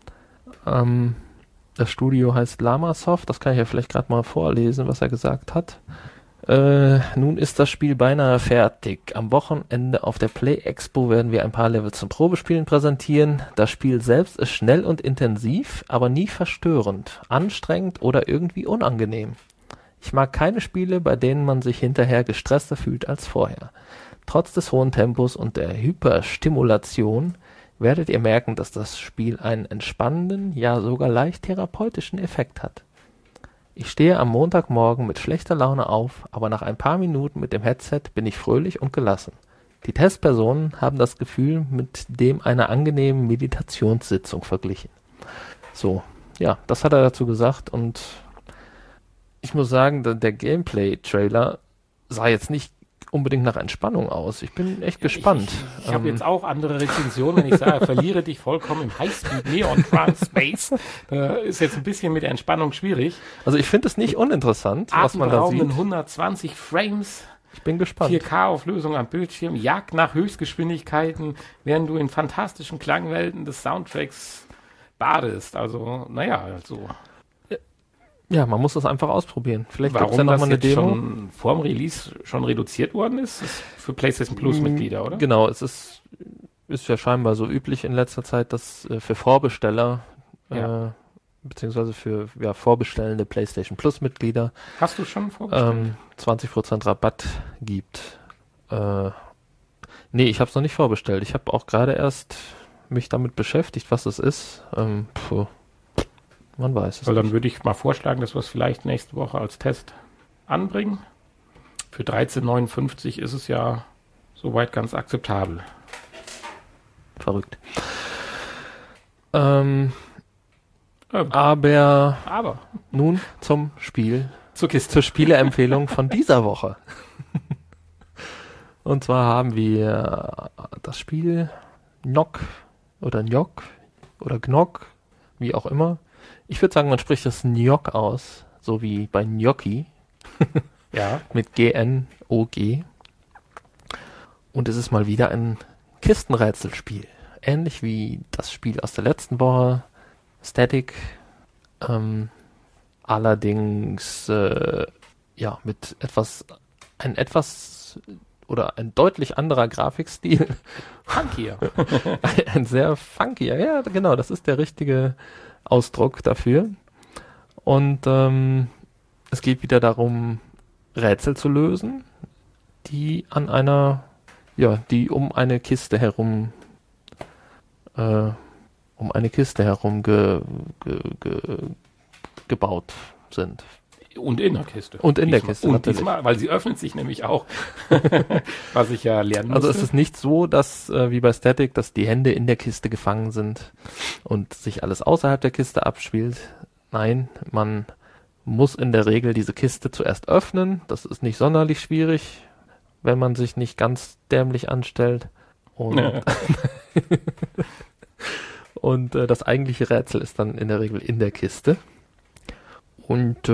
Das Studio heißt Lamasoft, das kann ich ja vielleicht gerade mal vorlesen, was er gesagt hat. Nun ist das Spiel beinahe fertig. Am Wochenende auf der Play Expo werden wir ein paar Level zum Probespielen präsentieren. Das Spiel selbst ist schnell und intensiv, aber nie verstörend, anstrengend oder irgendwie unangenehm. Ich mag keine Spiele, bei denen man sich hinterher gestresster fühlt als vorher. Trotz des hohen Tempos und der Hyperstimulation werdet ihr merken, dass das Spiel einen entspannenden, ja sogar leicht therapeutischen Effekt hat. Ich stehe am Montagmorgen mit schlechter Laune auf, aber nach ein paar Minuten mit dem Headset bin ich fröhlich und gelassen. Die Testpersonen haben das Gefühl mit dem einer angenehmen Meditationssitzung verglichen. So, ja, das hat er dazu gesagt und ich muss sagen, der Gameplay-Trailer sah jetzt nicht unbedingt nach Entspannung aus. Ich bin echt gespannt. Ich habe jetzt auch andere Rezensionen, wenn ich sage, verliere dich vollkommen im Highspeed Neon Trance Space. Ist jetzt ein bisschen mit der Entspannung schwierig. Also ich finde es nicht uninteressant, was man da sieht. 120 Frames. Ich bin gespannt. 4K-Auflösung am Bildschirm, Jagd nach Höchstgeschwindigkeiten, während du in fantastischen Klangwelten des Soundtracks badest. Also, Ja, man muss das einfach ausprobieren. Vielleicht gibt es ja noch mal eine Demo. Schon vorm Release schon reduziert worden ist für PlayStation Plus Mitglieder, oder? Genau, es ist ja scheinbar so üblich in letzter Zeit, dass für Vorbesteller beziehungsweise für vorbestellende PlayStation Plus Mitglieder hast du schon vorbestellt? 20% Rabatt gibt. Nee, ich habe es noch nicht vorbestellt. Ich habe auch gerade erst mich damit beschäftigt, was es ist. Man weiß es. Weil dann würde ich mal vorschlagen, dass wir es vielleicht nächste Woche als Test anbringen. Für 13,59 ist es ja soweit ganz akzeptabel. Verrückt. Aber nun zum Spiel. Zur Spieleempfehlung von dieser Woche. Und zwar haben wir das Spiel Gnoc oder Gnoc, wie auch immer. Ich würde sagen, man spricht das Gnoc aus, so wie bei Gnocchi. Ja. Mit G-N-O-G. Und es ist mal wieder ein Kistenrätselspiel. Ähnlich wie das Spiel aus der letzten Woche, Static. Allerdings mit ein deutlich anderer Grafikstil. Funkier. Ein sehr funkier, ja genau, das ist der richtige Ausdruck dafür. Und es geht wieder darum, Rätsel zu lösen, die um eine Kiste herum gebaut sind. Und in der Kiste. Und in der Kiste, natürlich. Diesmal, weil sie öffnet sich nämlich auch, was ich ja lernen musste. Also es ist nicht so, dass wie bei Static, dass die Hände in der Kiste gefangen sind und sich alles außerhalb der Kiste abspielt. Nein, man muss in der Regel diese Kiste zuerst öffnen. Das ist nicht sonderlich schwierig, wenn man sich nicht ganz dämlich anstellt. Und das eigentliche Rätsel ist dann in der Regel in der Kiste. Und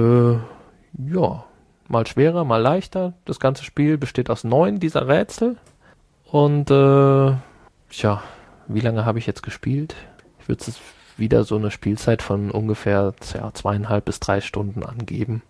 mal schwerer, mal leichter. Das ganze Spiel besteht aus 9 dieser Rätsel. Und wie lange habe ich jetzt gespielt? Ich würde es wieder so eine Spielzeit von ungefähr 2,5 bis 3 Stunden angeben.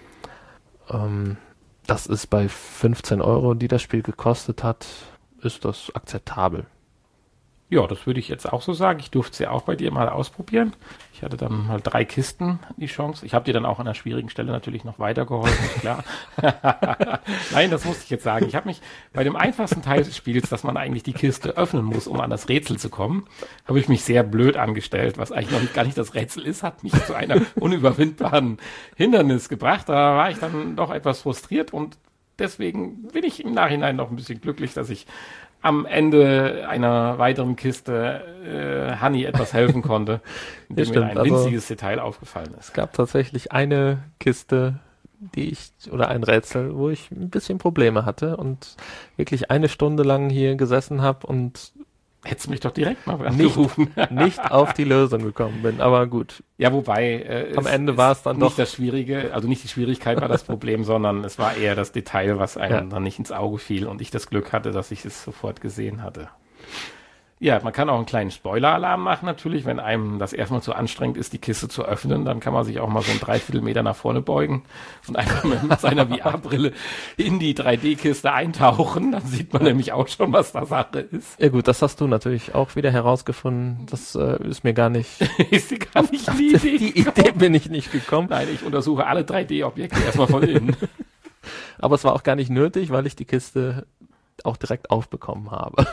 Das ist bei 15 €, die das Spiel gekostet hat, ist das akzeptabel. Ja, das würde ich jetzt auch so sagen. Ich durfte es ja auch bei dir mal ausprobieren. Ich hatte dann mal 3 Kisten die Chance. Ich habe dir dann auch an einer schwierigen Stelle natürlich noch weitergeholfen, klar. Nein, das musste ich jetzt sagen. Ich habe mich bei dem einfachsten Teil des Spiels, dass man eigentlich die Kiste öffnen muss, um an das Rätsel zu kommen, habe ich mich sehr blöd angestellt, was eigentlich noch gar nicht das Rätsel ist, hat mich zu einer unüberwindbaren Hindernis gebracht. Da war ich dann doch etwas frustriert und deswegen bin ich im Nachhinein noch ein bisschen glücklich, dass ich am Ende einer weiteren Kiste Hanni etwas helfen konnte, indem mir ein winziges Detail aufgefallen ist. Es gab tatsächlich eine Kiste, ein Rätsel, wo ich ein bisschen Probleme hatte und wirklich 1 Stunde lang hier gesessen habe und hättest mich doch direkt mal angerufen. Nicht auf die Lösung gekommen bin, aber gut. Ja, wobei am Ende war es dann nicht das Schwierige, also nicht die Schwierigkeit war das Problem, sondern es war eher das Detail, was einem dann nicht ins Auge fiel und ich das Glück hatte, dass ich es sofort gesehen hatte. Ja, man kann auch einen kleinen Spoiler-Alarm machen natürlich, wenn einem das erstmal zu anstrengend ist, die Kiste zu öffnen, dann kann man sich auch mal so einen 3/4 Meter nach vorne beugen und einfach mit seiner VR-Brille in die 3D-Kiste eintauchen, dann sieht man nämlich auch schon, was da Sache ist. Ja gut, das hast du natürlich auch wieder herausgefunden, das ist mir gar nicht... ist dir gar nicht die Idee bin ich nicht gekommen. Nein, ich untersuche alle 3D-Objekte erstmal von innen. Aber es war auch gar nicht nötig, weil ich die Kiste auch direkt aufbekommen habe.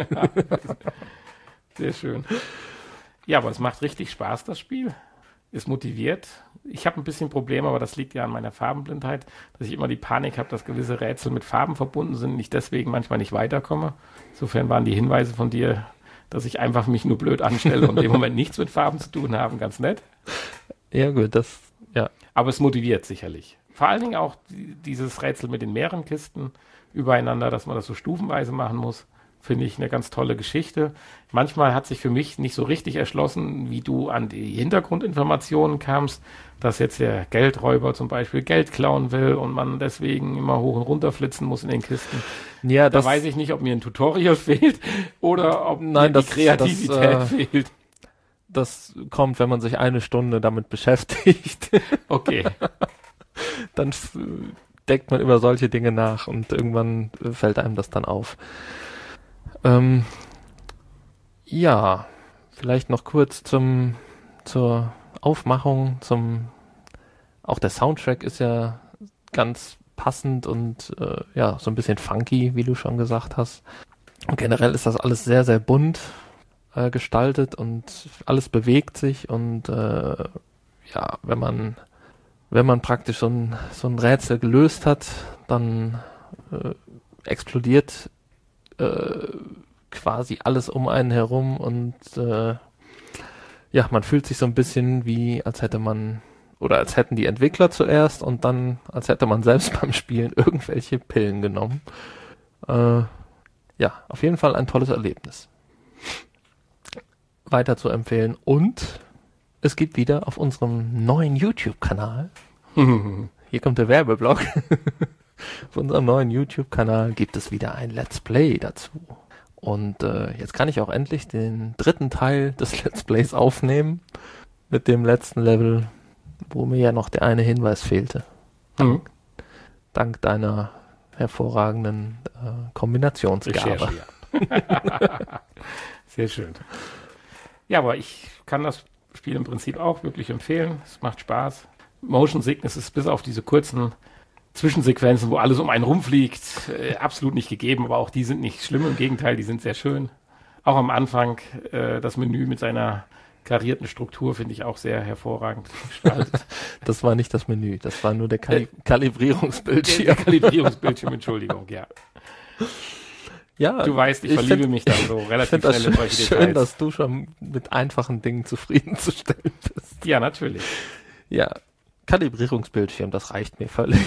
Sehr schön. Ja, aber es macht richtig Spaß, das Spiel. Ist motiviert. Ich habe ein bisschen Probleme, aber das liegt ja an meiner Farbenblindheit, dass ich immer die Panik habe, dass gewisse Rätsel mit Farben verbunden sind und ich deswegen manchmal nicht weiterkomme. Insofern waren die Hinweise von dir, dass ich einfach mich nur blöd anstelle und im Moment nichts mit Farben zu tun haben, ganz nett. Ja gut, ja. Aber es motiviert sicherlich. Vor allen Dingen auch dieses Rätsel mit den mehreren Kisten übereinander, dass man das so stufenweise machen muss. Finde ich eine ganz tolle Geschichte. Manchmal hat sich für mich nicht so richtig erschlossen, wie du an die Hintergrundinformationen kamst, dass jetzt der Geldräuber zum Beispiel Geld klauen will und man deswegen immer hoch und runter flitzen muss in den Kisten. Ja, da weiß ich nicht, ob mir ein Tutorial fehlt oder ob mir die Kreativität fehlt. Das kommt, wenn man sich 1 Stunde damit beschäftigt. Okay. Dann denkt man über solche Dinge nach und irgendwann fällt einem das dann auf. Ja, vielleicht noch kurz zur Aufmachung, auch der Soundtrack ist ja ganz passend und so ein bisschen funky, wie du schon gesagt hast. Und generell ist das alles sehr, sehr bunt gestaltet und alles bewegt sich und wenn man praktisch so ein Rätsel gelöst hat, dann explodiert quasi alles um einen herum und ja, man fühlt sich so ein bisschen wie, als hätten die Entwickler zuerst und dann, als hätte man selbst beim Spielen irgendwelche Pillen genommen. Ja, auf jeden Fall ein tolles Erlebnis. Weiter zu empfehlen. Und es gibt wieder auf unserem neuen YouTube-Kanal, hier kommt der Werbeblock, auf unserem neuen YouTube-Kanal gibt es wieder ein Let's Play dazu. Und jetzt kann ich auch endlich den 3. Teil des Let's Plays aufnehmen mit dem letzten Level, wo mir ja noch der eine Hinweis fehlte. Dank deiner hervorragenden Kombinationsgabe. Ja. Sehr schön. Ja, aber ich kann das Spiel im Prinzip auch wirklich empfehlen. Es macht Spaß. Motion Sickness ist bis auf diese kurzen Zwischensequenzen, wo alles um einen rumfliegt, absolut nicht gegeben, aber auch die sind nicht schlimm, im Gegenteil, die sind sehr schön. Auch am Anfang das Menü mit seiner karierten Struktur finde ich auch sehr hervorragend gestaltet. Das war nicht das Menü, das war nur der Kalibrierungsbildschirm. Der Kalibrierungsbildschirm, Entschuldigung, ja. Ja, du weißt, ich verliebe mich dann so relativ schnell in solche Details. Schön, dass du schon mit einfachen Dingen zufriedenzustellen bist. Ja, natürlich. Ja, Kalibrierungsbildschirm, das reicht mir völlig.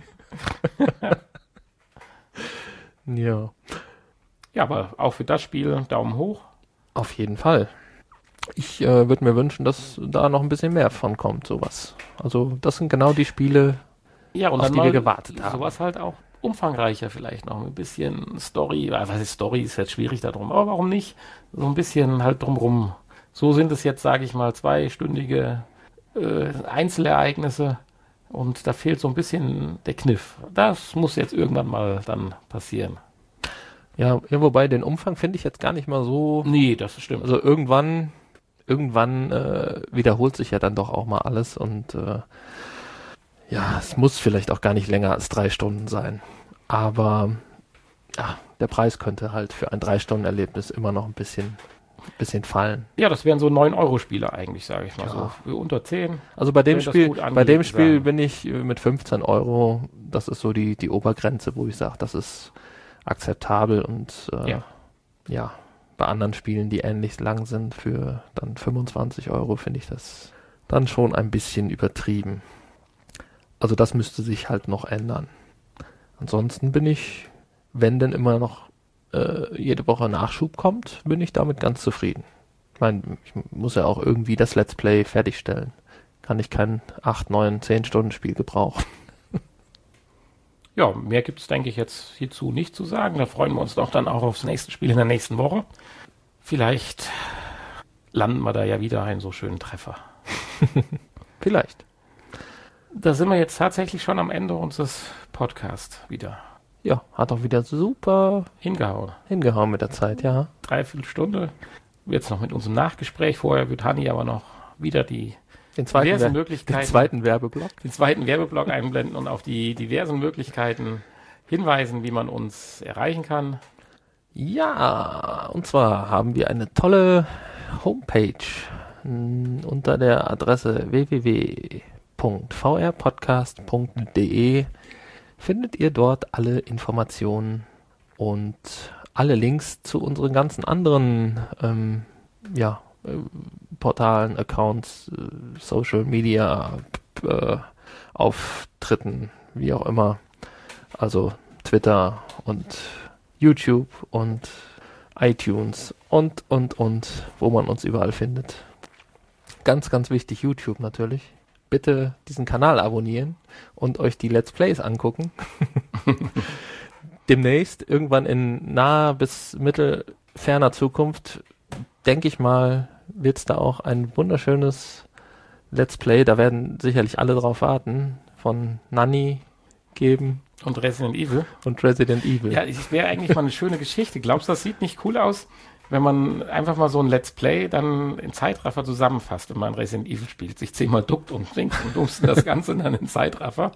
Ja. Ja, aber auch für das Spiel Daumen hoch. Auf jeden Fall. Ich würde mir wünschen, dass da noch ein bisschen mehr von kommt, sowas. Also das sind genau die Spiele, ja, und auf dann die wir gewartet haben. Sowas halt auch umfangreicher vielleicht noch, ein bisschen Story, was ist Story, ist jetzt schwierig darum, aber warum nicht? So ein bisschen halt drumrum. So sind es jetzt, sage ich mal, 2-stündige Einzelereignisse und da fehlt so ein bisschen der Kniff. Das muss jetzt irgendwann mal dann passieren. Ja, wobei den Umfang finde ich jetzt gar nicht mal so... Nee, das stimmt. Also irgendwann wiederholt sich ja dann doch auch mal alles und ja, es muss vielleicht auch gar nicht länger als 3 Stunden sein. Aber ja, der Preis könnte halt für ein 3-Stunden-Erlebnis immer noch ein bisschen fallen. Ja, das wären so 9-Euro-Spiele eigentlich, sage ich mal, ja. So für unter 10. Also bei dem Spiel bin ich mit 15 Euro, das ist so die Obergrenze, wo ich sage, das ist akzeptabel und ja, bei anderen Spielen, die ähnlich lang sind, für dann 25 Euro finde ich das dann schon ein bisschen übertrieben. Also das müsste sich halt noch ändern. Ansonsten bin ich, wenn denn immer noch jede Woche Nachschub kommt, bin ich damit ganz zufrieden. Ich meine, ich muss ja auch irgendwie das Let's Play fertigstellen. Kann ich kein 8, 9, 10 Stunden Spiel gebrauchen. Ja, mehr gibt es, denke ich, jetzt hierzu nicht zu sagen. Da freuen wir uns doch dann auch aufs nächste Spiel in der nächsten Woche. Vielleicht landen wir da ja wieder einen so schönen Treffer. Vielleicht. Da sind wir jetzt tatsächlich schon am Ende unseres Podcasts wieder. Ja, hat auch wieder super hingehauen mit der Zeit, ja. 3/4 Stunde. Jetzt noch mit unserem Nachgespräch. Vorher wird Hanni aber noch wieder den zweiten Werbeblock einblenden und auf die diversen Möglichkeiten hinweisen, wie man uns erreichen kann. Ja, und zwar haben wir eine tolle Homepage unter der Adresse www.vrpodcast.de. Findet ihr dort alle Informationen und alle Links zu unseren ganzen anderen Portalen, Accounts, Social Media, Auftritten, wie auch immer. Also Twitter und YouTube und iTunes und wo man uns überall findet. Ganz, ganz wichtig, YouTube natürlich. Bitte diesen Kanal abonnieren und euch die Let's Plays angucken. Demnächst, irgendwann in naher bis mittelferner Zukunft, denke ich mal, wird es da auch ein wunderschönes Let's Play, da werden sicherlich alle drauf warten, von Nanny geben. Und Resident Evil. Ja, es wäre eigentlich mal eine schöne Geschichte. Glaubst du, das sieht nicht cool aus, wenn man einfach mal so ein Let's Play dann in Zeitraffer zusammenfasst und man Resident Evil spielt, sich 10-mal duckt und singt und dummst das Ganze dann in Zeitraffer?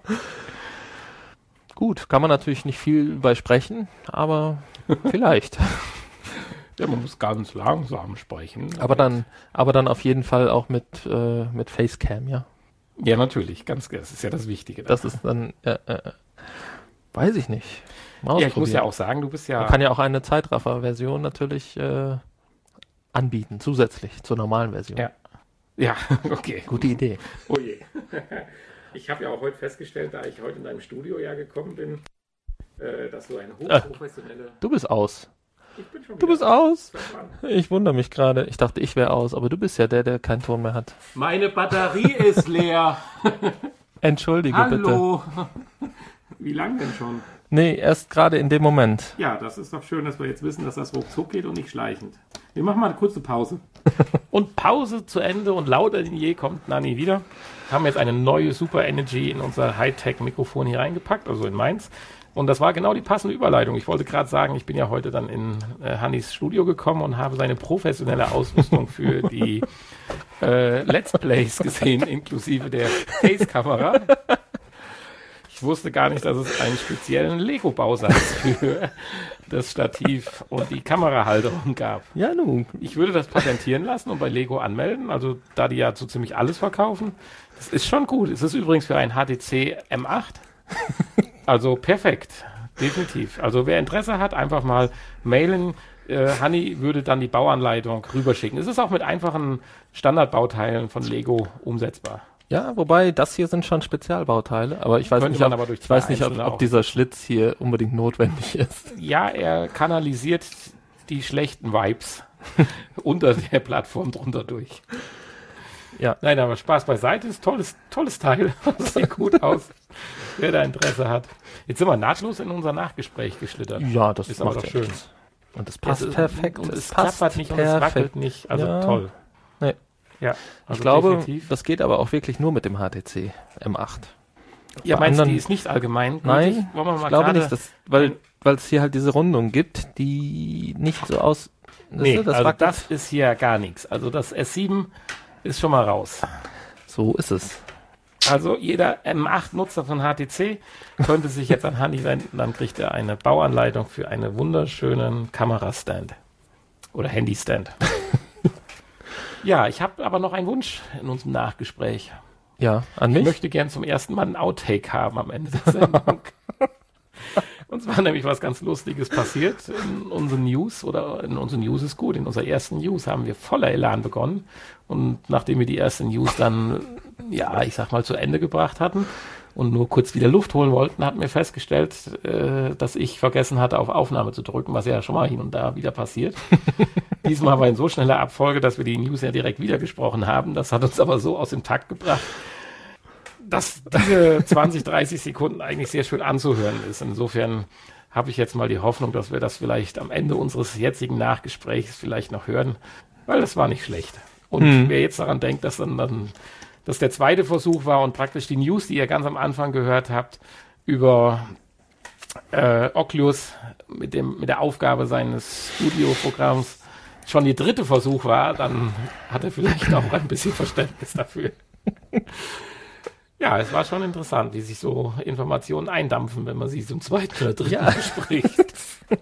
Gut, kann man natürlich nicht viel bei sprechen, aber vielleicht. Ja, man muss ganz langsam sprechen. Aber dann auf jeden Fall auch mit Facecam, ja? Ja, natürlich, das ist ja das Wichtige. Das ist dann, weiß ich nicht. Ja, ich muss ja auch sagen, du bist ja... Man kann ja auch eine Zeitraffer-Version natürlich anbieten, zusätzlich zur normalen Version. Ja, Ja, okay. Gute Idee. Oh je. Ich habe ja auch heute festgestellt, da ich heute in deinem Studio ja gekommen bin, dass du eine hochprofessionelle... Du bist aus. Ich bin schon Du bist aus. Ich wundere mich gerade. Ich dachte, ich wäre aus, aber du bist ja der keinen Ton mehr hat. Meine Batterie ist leer. Entschuldige bitte. Hallo. Wie lange denn schon? Nee, erst gerade in dem Moment. Ja, das ist doch schön, dass wir jetzt wissen, dass das ruckzuck geht und nicht schleichend. Wir machen mal eine kurze Pause. Und Pause zu Ende und lauter denn je kommt Nanni wieder. Haben jetzt eine neue Super Energy in unser Hightech-Mikrofon hier reingepackt, also in meins. Und das war genau die passende Überleitung. Ich wollte gerade sagen, ich bin ja heute dann in Hannis Studio gekommen und habe seine professionelle Ausrüstung für die Let's Plays gesehen, inklusive der Case-Kamera. Ich wusste gar nicht, dass es einen speziellen Lego-Bausatz für das Stativ und die Kamerahalterung gab. Ja, nun. Ich würde das patentieren lassen und bei Lego anmelden, also da die ja so ziemlich alles verkaufen. Das ist schon gut. Es ist übrigens für ein HTC M8. Also perfekt, definitiv. Also wer Interesse hat, einfach mal mailen. Hanni würde dann die Bauanleitung rüberschicken. Es ist auch mit einfachen Standardbauteilen von Lego umsetzbar. Ja, wobei das hier sind schon Spezialbauteile, aber ich weiß nicht, ob dieser Schlitz hier unbedingt notwendig ist. Ja, er kanalisiert die schlechten Vibes unter der Plattform drunter durch. Ja. Nein, aber Spaß beiseite, ist tolles Teil. Das sieht gut aus. Wer da Interesse hat. Jetzt sind wir nahtlos in unser Nachgespräch geschlittert. Ja, das ist aber doch schön. Und es passt perfekt. Und es klappert nicht und es wackelt nicht. Also ja. Toll. Nee. Ja, also ich glaube, definitiv. Das geht aber auch wirklich nur mit dem HTC M8. Ja, meinst du, die ist nicht allgemein? Nein, ich glaube nicht, weil es hier halt diese Rundung gibt, die nicht so aus... Das ist hier gar nichts. Also das S7 ist schon mal raus. So ist es. Also jeder M8-Nutzer von HTC könnte sich jetzt an Hanni wenden, dann kriegt er eine Bauanleitung für einen wunderschönen Kamerastand. Oder Handystand. Ja, ich habe aber noch einen Wunsch in unserem Nachgespräch. Ja, an mich? Ich möchte gern zum ersten Mal einen Outtake haben am Ende der Sendung. Und zwar nämlich was ganz Lustiges passiert in unseren News, oder in unseren News ist gut, in unserer ersten News haben wir voller Elan begonnen. Und nachdem wir die erste News dann, ja, ich sag mal, zu Ende gebracht hatten und nur kurz wieder Luft holen wollten, hatten wir festgestellt, dass ich vergessen hatte, auf Aufnahme zu drücken, was ja schon mal hin und da wieder passiert. Diesmal aber in so schneller Abfolge, dass wir die News ja direkt wieder gesprochen haben. Das hat uns aber so aus dem Takt gebracht, dass diese 20, 30 Sekunden eigentlich sehr schön anzuhören ist. Insofern habe ich jetzt mal die Hoffnung, dass wir das vielleicht am Ende unseres jetzigen Nachgesprächs vielleicht noch hören, weil das war nicht schlecht. Und wer jetzt daran denkt, dass dass der zweite Versuch war und praktisch die News, die ihr ganz am Anfang gehört habt, über Oculus mit der Aufgabe seines Studioprogramms schon der dritte Versuch war, dann hat er vielleicht auch ein bisschen Verständnis dafür. Ja, es war schon interessant, wie sich so Informationen eindampfen, wenn man sie zum zweiten oder dritten bespricht.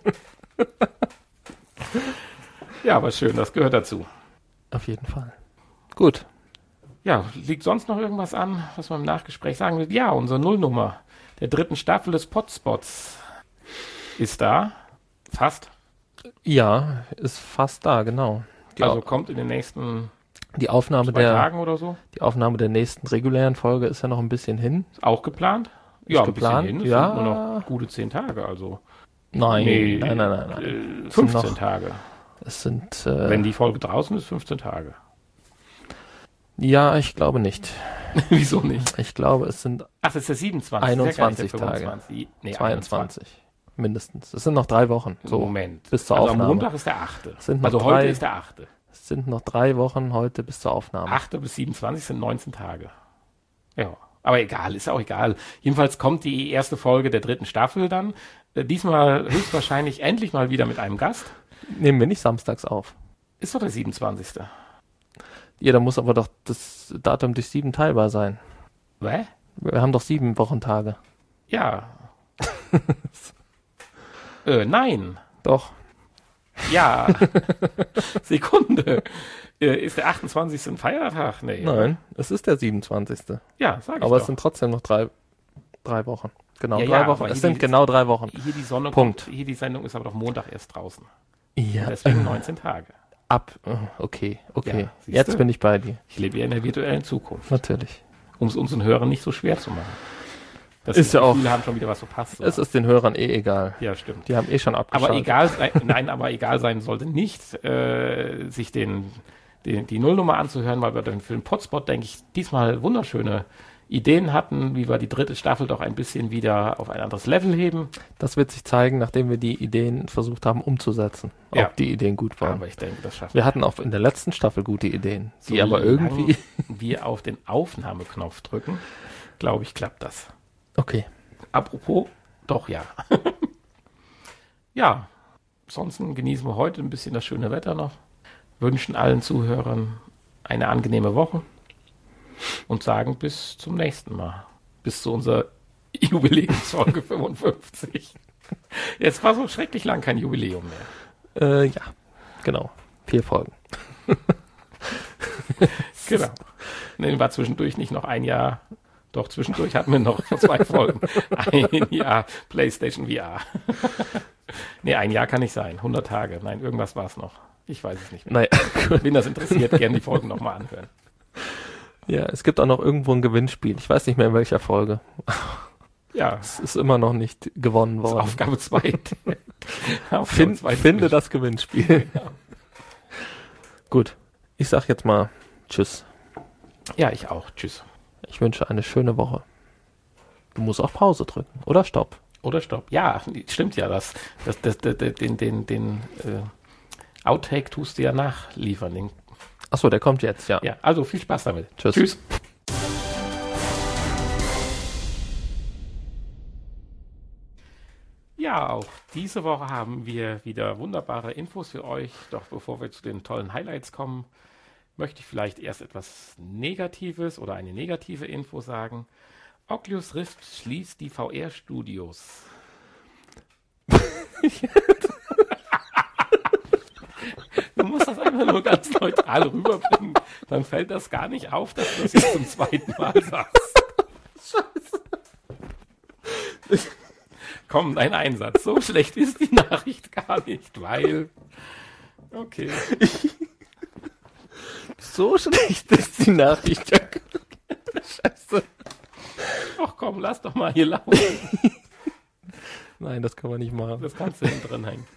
Ja, aber schön, das gehört dazu. Auf jeden Fall. Gut. Ja, liegt sonst noch irgendwas an, was man im Nachgespräch sagen will? Ja, unsere Nullnummer der 3. Staffel des Podspots ist da. Fast. Ja, ist fast da, genau. Also kommt in den nächsten die Aufnahme 2 Tagen oder so. Die Aufnahme der nächsten regulären Folge ist ja noch ein bisschen hin. Ist auch geplant? Ja, ein bisschen hin. Es sind nur noch gute 10 Tage, also. Nein. 15 Tage. Es sind... wenn die Folge draußen ist, 15 Tage. Ja, ich glaube nicht. Wieso nicht? Ich glaube, es sind... Ach, das ist der 27. 21 Tage. Nee, 22. Mindestens. Es sind noch 3 Wochen. So, Moment. Bis zur Aufnahme. Am Montag ist der 8. Also heute ist der 8. Es sind noch 3 Wochen heute bis zur Aufnahme. 8. bis 27 sind 19 Tage. Ja, aber egal, ist auch egal. Jedenfalls kommt die erste Folge der 3. Staffel dann. Diesmal höchstwahrscheinlich endlich mal wieder mit einem Gast. Nehmen wir nicht samstags auf. Ist doch der 27. Ja, da muss aber doch das Datum durch 7 teilbar sein. Was? Wir haben doch 7 Wochentage. Ja. Nein. Doch. Ja. Sekunde. Ist der 28. ein Feiertag? Nee. Nein, es ist der 27. Ja, sag ich aber doch. Es sind trotzdem noch 3 Wochen. Genau, ja, 3 Wochen. Es sind genau 3 Wochen. Hier die Sonne Punkt. Hier die Sendung ist aber doch Montag erst draußen. Ja. Und deswegen 19 Tage. Okay. Ja, jetzt bin ich bei dir. Ich lebe ja in der virtuellen Zukunft. Natürlich. Um es unseren Hörern nicht so schwer zu machen. Das ist ja auch. Viele haben schon wieder was verpasst. Es ist den Hörern egal. Ja, stimmt. Die haben schon abgeschaltet. Aber egal sein sollte nicht, sich die Nullnummer anzuhören, weil wir den Film Potspot, denke ich, diesmal wunderschöne Ideen hatten, wie wir die 3. Staffel doch ein bisschen wieder auf ein anderes Level heben. Das wird sich zeigen, nachdem wir die Ideen versucht haben umzusetzen. Ob die Ideen gut waren. Aber ich denke, das schaffen wir. Wir hatten auch in der letzten Staffel gute Ideen, die aber irgendwie wir auf den Aufnahmeknopf drücken, glaube ich, klappt das. Okay. Apropos, doch ja. Ja, ansonsten genießen wir heute ein bisschen das schöne Wetter noch. Wünschen allen Zuhörern eine angenehme Woche. Und sagen bis zum nächsten Mal. Bis zu unserer Jubiläumsfolge 55. Jetzt war so schrecklich lang kein Jubiläum mehr. Ja, genau. 4 Folgen. Genau. Nee, war zwischendurch nicht noch ein Jahr. Doch, zwischendurch hatten wir noch 2 Folgen. Ein Jahr PlayStation VR. Nee, ein Jahr kann nicht sein. 100 Tage. Nein, irgendwas war es noch. Ich weiß es nicht mehr. Naja. Wenn das interessiert, gerne die Folgen nochmal anhören. Ja, es gibt auch noch irgendwo ein Gewinnspiel. Ich weiß nicht mehr in welcher Folge. Ja. Es ist immer noch nicht gewonnen worden. Aufgabe 2. Finde das Gewinnspiel. Ja. Gut. Ich sag jetzt mal Tschüss. Ja, ich auch. Tschüss. Ich wünsche eine schöne Woche. Du musst auch Pause drücken. Oder Stopp. Ja, stimmt ja. Den Outtake tust du ja nachliefern. Achso, der kommt jetzt, ja. Ja, also viel Spaß damit. Tschüss. Ja, auch diese Woche haben wir wieder wunderbare Infos für euch. Doch bevor wir zu den tollen Highlights kommen, möchte ich vielleicht erst etwas Negatives oder eine negative Info sagen. Oculus Rift schließt die VR-Studios. Du musst das einfach nur ganz neutral rüberbringen. Dann fällt das gar nicht auf, dass du das jetzt zum 2. Mal sagst. Scheiße. Komm, dein Einsatz. So schlecht ist die Nachricht gar nicht, weil... Okay. So schlecht ist die Nachricht. Scheiße. Ach komm, lass doch mal hier laufen. Nein, das kann man nicht machen. Das kannst du hinten drin hängen.